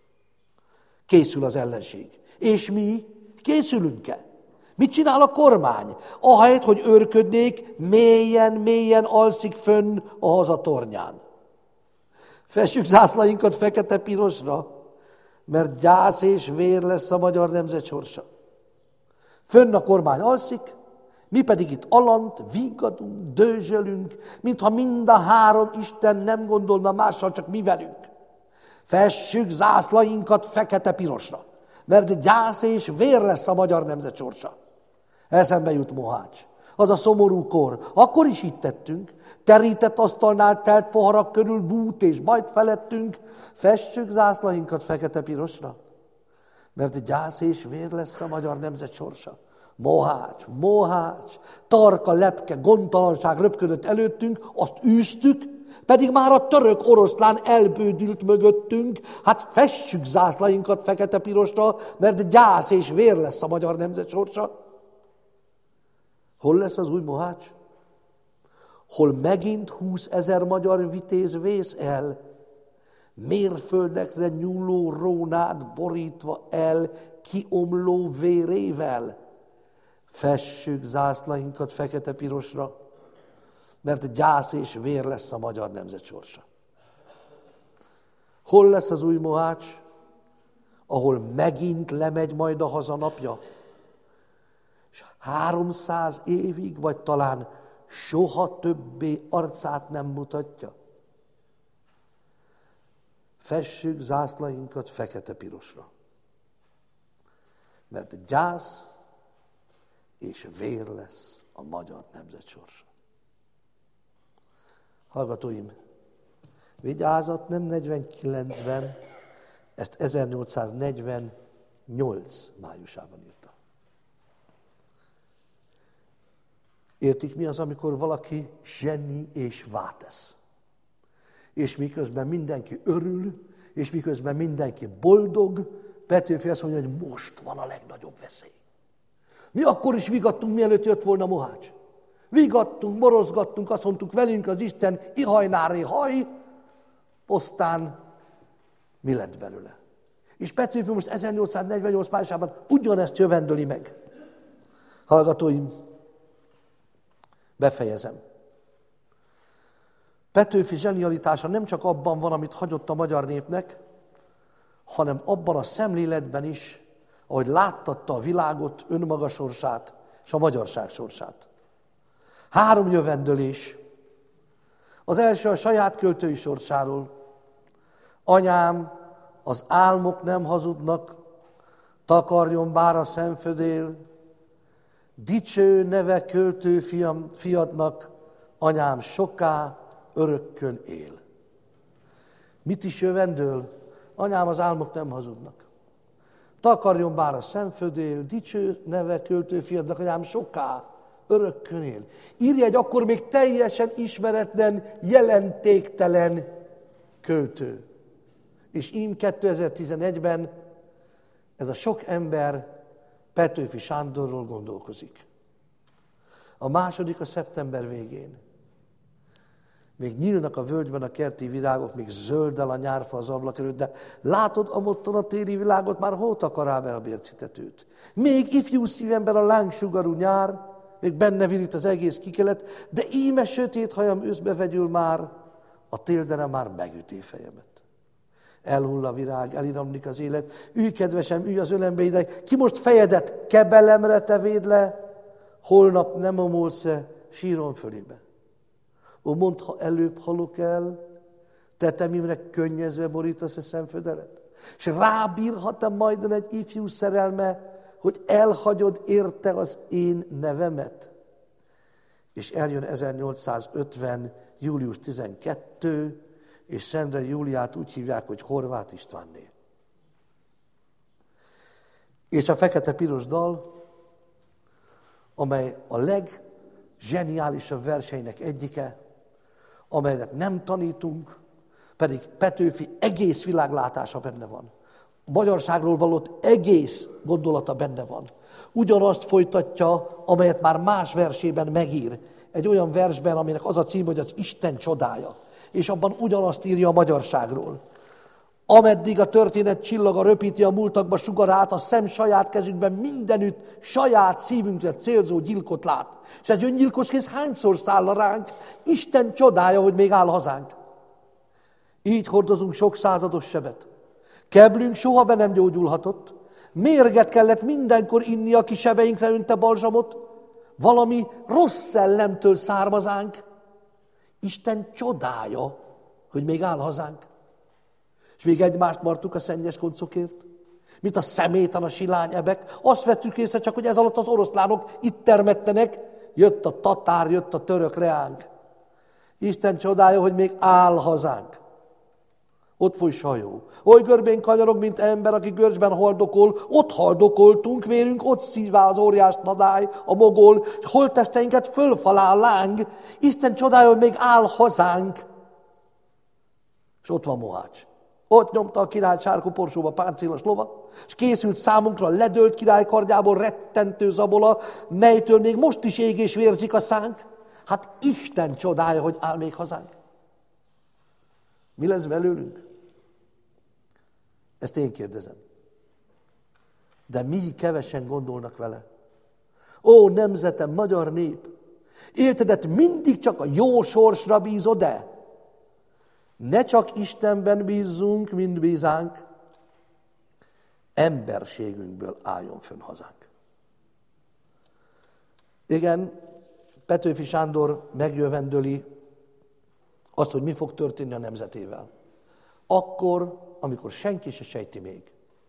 Készül az ellenség. És mi készülünk-e? Mit csinál a kormány? Ahelyett, hogy őrködnék, mélyen alszik fönn a haza tornyán. Fessük zászlainkat fekete-pirosra, mert gyász és vér lesz a magyar nemzet sorsa. Fönn a kormány alszik, mi pedig itt alant, vígadunk, dőzsölünk, mintha mind a három Isten nem gondolna mással, csak mi velünk. Fessük zászlainkat fekete-pirosra, mert gyász és vér lesz a magyar nemzet sorsa. Eszembe jut Mohács. Az a szomorú kor. Akkor is itt tettünk. Terített asztalnál telt poharak körül bút és bajt felettünk. Fessük zászlainkat fekete-pirosra, mert gyász és vér lesz a magyar nemzet sorsa. Mohács, tarka, lepke, gondtalanság röpködött előttünk, azt űztük, pedig már a török oroszlán elbődült mögöttünk. Hát fessük zászlainkat fekete-pirosra, mert gyász és vér lesz a magyar nemzet sorsa. Hol lesz az új Mohács? Hol megint 20 000 magyar vitéz vész el, mérföldekre nyúló rónát borítva el, kiomló vérével. Fessük zászlainkat fekete-pirosra, mert gyász és vér lesz a magyar nemzet sorsa. Hol lesz az új Mohács? Ahol megint lemegy majd a hazanapja, és 300 évig, vagy talán soha többé arcát nem mutatja. Fessük zászlainkat fekete-pirosra, mert gyász és vér lesz a magyar nemzet sorsa. Hallgatóim, vigyázat, nem 49-ben, ezt 1848 májusában írta. Értik, mi az, amikor valaki zseni és vátesz? És miközben mindenki örül, és miközben mindenki boldog, Petőfi azt mondja, hogy most van a legnagyobb veszély. Mi akkor is vigadtunk, mielőtt jött volna Mohács. Vigadtunk, morozgattunk, azt mondtuk, velünk az Isten, ihajnári haj, aztán mi lett belőle? És Petőfi most 1848 májusában ugyanezt jövendöli meg. Hallgatóim, befejezem. Petőfi zsenialitása nem csak abban van, amit hagyott a magyar népnek, hanem abban a szemléletben is, ahogy láttatta a világot, önmaga sorsát és a magyarság sorsát. 3 jövendőlés. Az első a saját költői sorsáról. Anyám, az álmok nem hazudnak, takarjon bár a szemfödél, dicső neve költő fiadnak, anyám soká örökkön él. Mit is jövendől? Anyám, az álmok nem hazudnak. Takarjon bár a szemfödél, dicső neve költő fiadnak, anyám soká örökkön él. Írja egy akkor még teljesen ismeretlen, jelentéktelen költő. És ím 2011-ben ez a sok ember Petőfi Sándorról gondolkozik. A második a szeptember végén. Még nyílnak a völgyben a kerti virágok, még zöldel a nyárfa az ablak előtt, de látod amottan a téli világot, már hol takarál el a bércitetőt? Még ifjú szívemben a lángsugarú nyár, még benne virít az egész kikelet, de íme sötét hajam őszbe vegyül már, a téldere már megüti fejemet. Elhull a virág, eliramlik az élet, ülj kedvesem, ülj az ölembe ide, ki most fejedet kebelemre te védd le, holnap nem omolsz-e síron fölébe. Ó, mondd, ha előbb halok el, tetemimre könnyezve borítasz a szemfödelet, és rábírhat-e majdan egy ifjú szerelme, hogy elhagyod érte az én nevemet? És eljön 1850. július 12, és Szendrei Júliát úgy hívják, hogy Horváth Istvánné. És a fekete-piros dal, amely a legzseniálisabb verseinek egyike, amelyet nem tanítunk, pedig Petőfi egész világlátása benne van. A magyarságról való egész gondolata benne van. Ugyanazt folytatja, amelyet már más versében megír. Egy olyan versben, aminek az a cím, hogy az Isten csodája. És abban ugyanazt írja a magyarságról. Ameddig a történet csillaga röpíti a múltakba sugarát, a szem saját kezünkben mindenütt saját szívünkre célzó gyilkot lát. És egy öngyilkos kéz hányszor száll ránk, Isten csodája, hogy még áll hazánk. Így hordozunk sok százados sebet. Keblünk soha be nem gyógyulhatott. Mérget kellett mindenkor inni, aki sebeinkre önte balzsamot. Valami rossz szellemtől származánk. Isten csodája, hogy még áll hazánk. És még egymást martuk a szennyes koncokért, mint a szeméten a silány ebek. Azt vettük észre csak, hogy ez alatt az oroszlánok itt termettenek, jött a tatár, jött a török reánk. Isten csodája, hogy még áll hazánk. Ott folyt sajó. Oly görbén kanyarog, mint ember, aki görcsben haldokol. Ott haldokoltunk, vérünk ott szívá az óriás nadály, a mogol, és holttesteinket fölfalá a láng. Isten csodája, hogy még áll hazánk. És ott van Mohács. Ott nyomta a király sárkoporsóba páncélos lova, és készült számunkra a ledölt király kardjából rettentő zabola, melytől még most is ég és vérzik a szánk. Hát Isten csodája, hogy áll még hazánk. Mi lesz belőlünk? Ezt én kérdezem. De mi kevesen gondolnak vele. Ó, nemzetem, magyar nép! Éltedet mindig csak a jó sorsra bízod-e? Ne csak Istenben bízzunk, mint bízánk, emberségünkből álljon fönn hazánk. Igen, Petőfi Sándor megjövendöli azt, hogy mi fog történni a nemzetével. Akkor, amikor senki se sejti még.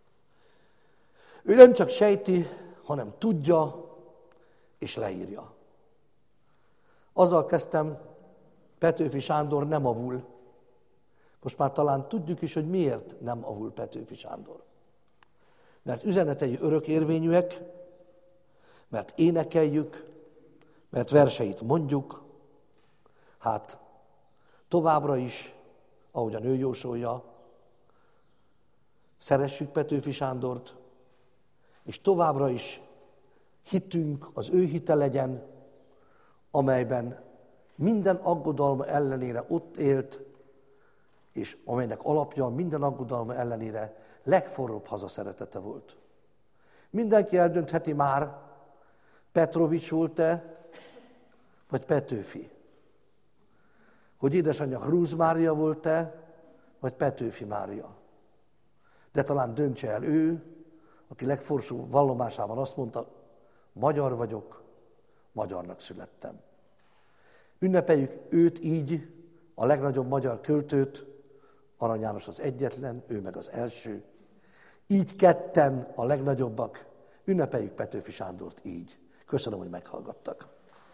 Ő nem csak sejti, hanem tudja és leírja. Azzal kezdtem, Petőfi Sándor nem avul. Most már talán tudjuk is, hogy miért nem avul Petőfi Sándor. Mert üzenetei örökérvényűek, mert énekeljük, mert verseit mondjuk, hát továbbra is, ahogyan ő jósolja, szeressük Petőfi Sándort, és továbbra is hitünk az ő hite legyen, amelyben minden aggodalma ellenére ott élt, és amelynek alapja minden aggodalma ellenére legforróbb hazaszeretete volt. Mindenki eldöntheti már, Petrovics volt-e, vagy Petőfi. hogy édesanyja Krúz Mária volt-e, vagy Petőfi Mária. De talán döntse el ő, aki legforszú vallomásában azt mondta, magyar vagyok, magyarnak születtem. Ünnepeljük őt így, a legnagyobb magyar költőt, Arany János az egyetlen, ő meg az első. Így ketten a legnagyobbak, ünnepeljük Petőfi Sándort így. Köszönöm, hogy meghallgattak.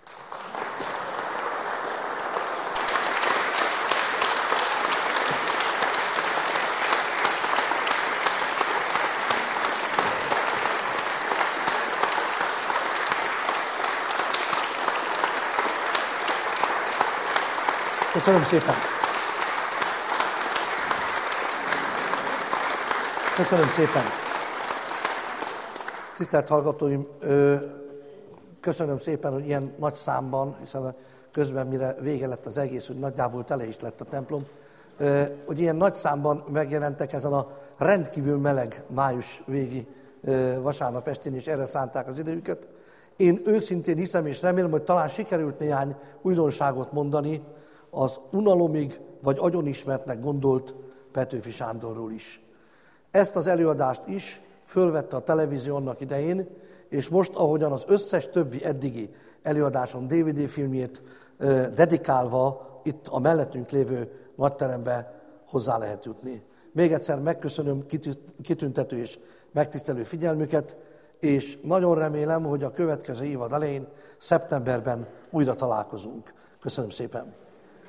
Köszönöm szépen. Köszönöm szépen. Tisztelt hallgatóim, köszönöm szépen, hogy ilyen nagy számban, hiszen közben mire vége lett az egész, hogy nagyjából tele is lett a templom, hogy ilyen nagy számban megjelentek ezen a rendkívül meleg május végi vasárnap estén, és erre szánták az idejüket. Én őszintén hiszem és remélem, hogy talán sikerült néhány újdonságot mondani az unalomig vagy agyonismertnek gondolt Petőfi Sándorról is. Ezt az előadást is fölvette a televízió annak idején, és most, ahogyan az összes többi eddigi előadáson DVD filmjét dedikálva itt a mellettünk lévő nagyterembe hozzá lehet jutni. Még egyszer megköszönöm kitüntető és megtisztelő figyelmüket, és nagyon remélem, hogy a következő évad elején, szeptemberben újra találkozunk. Köszönöm szépen!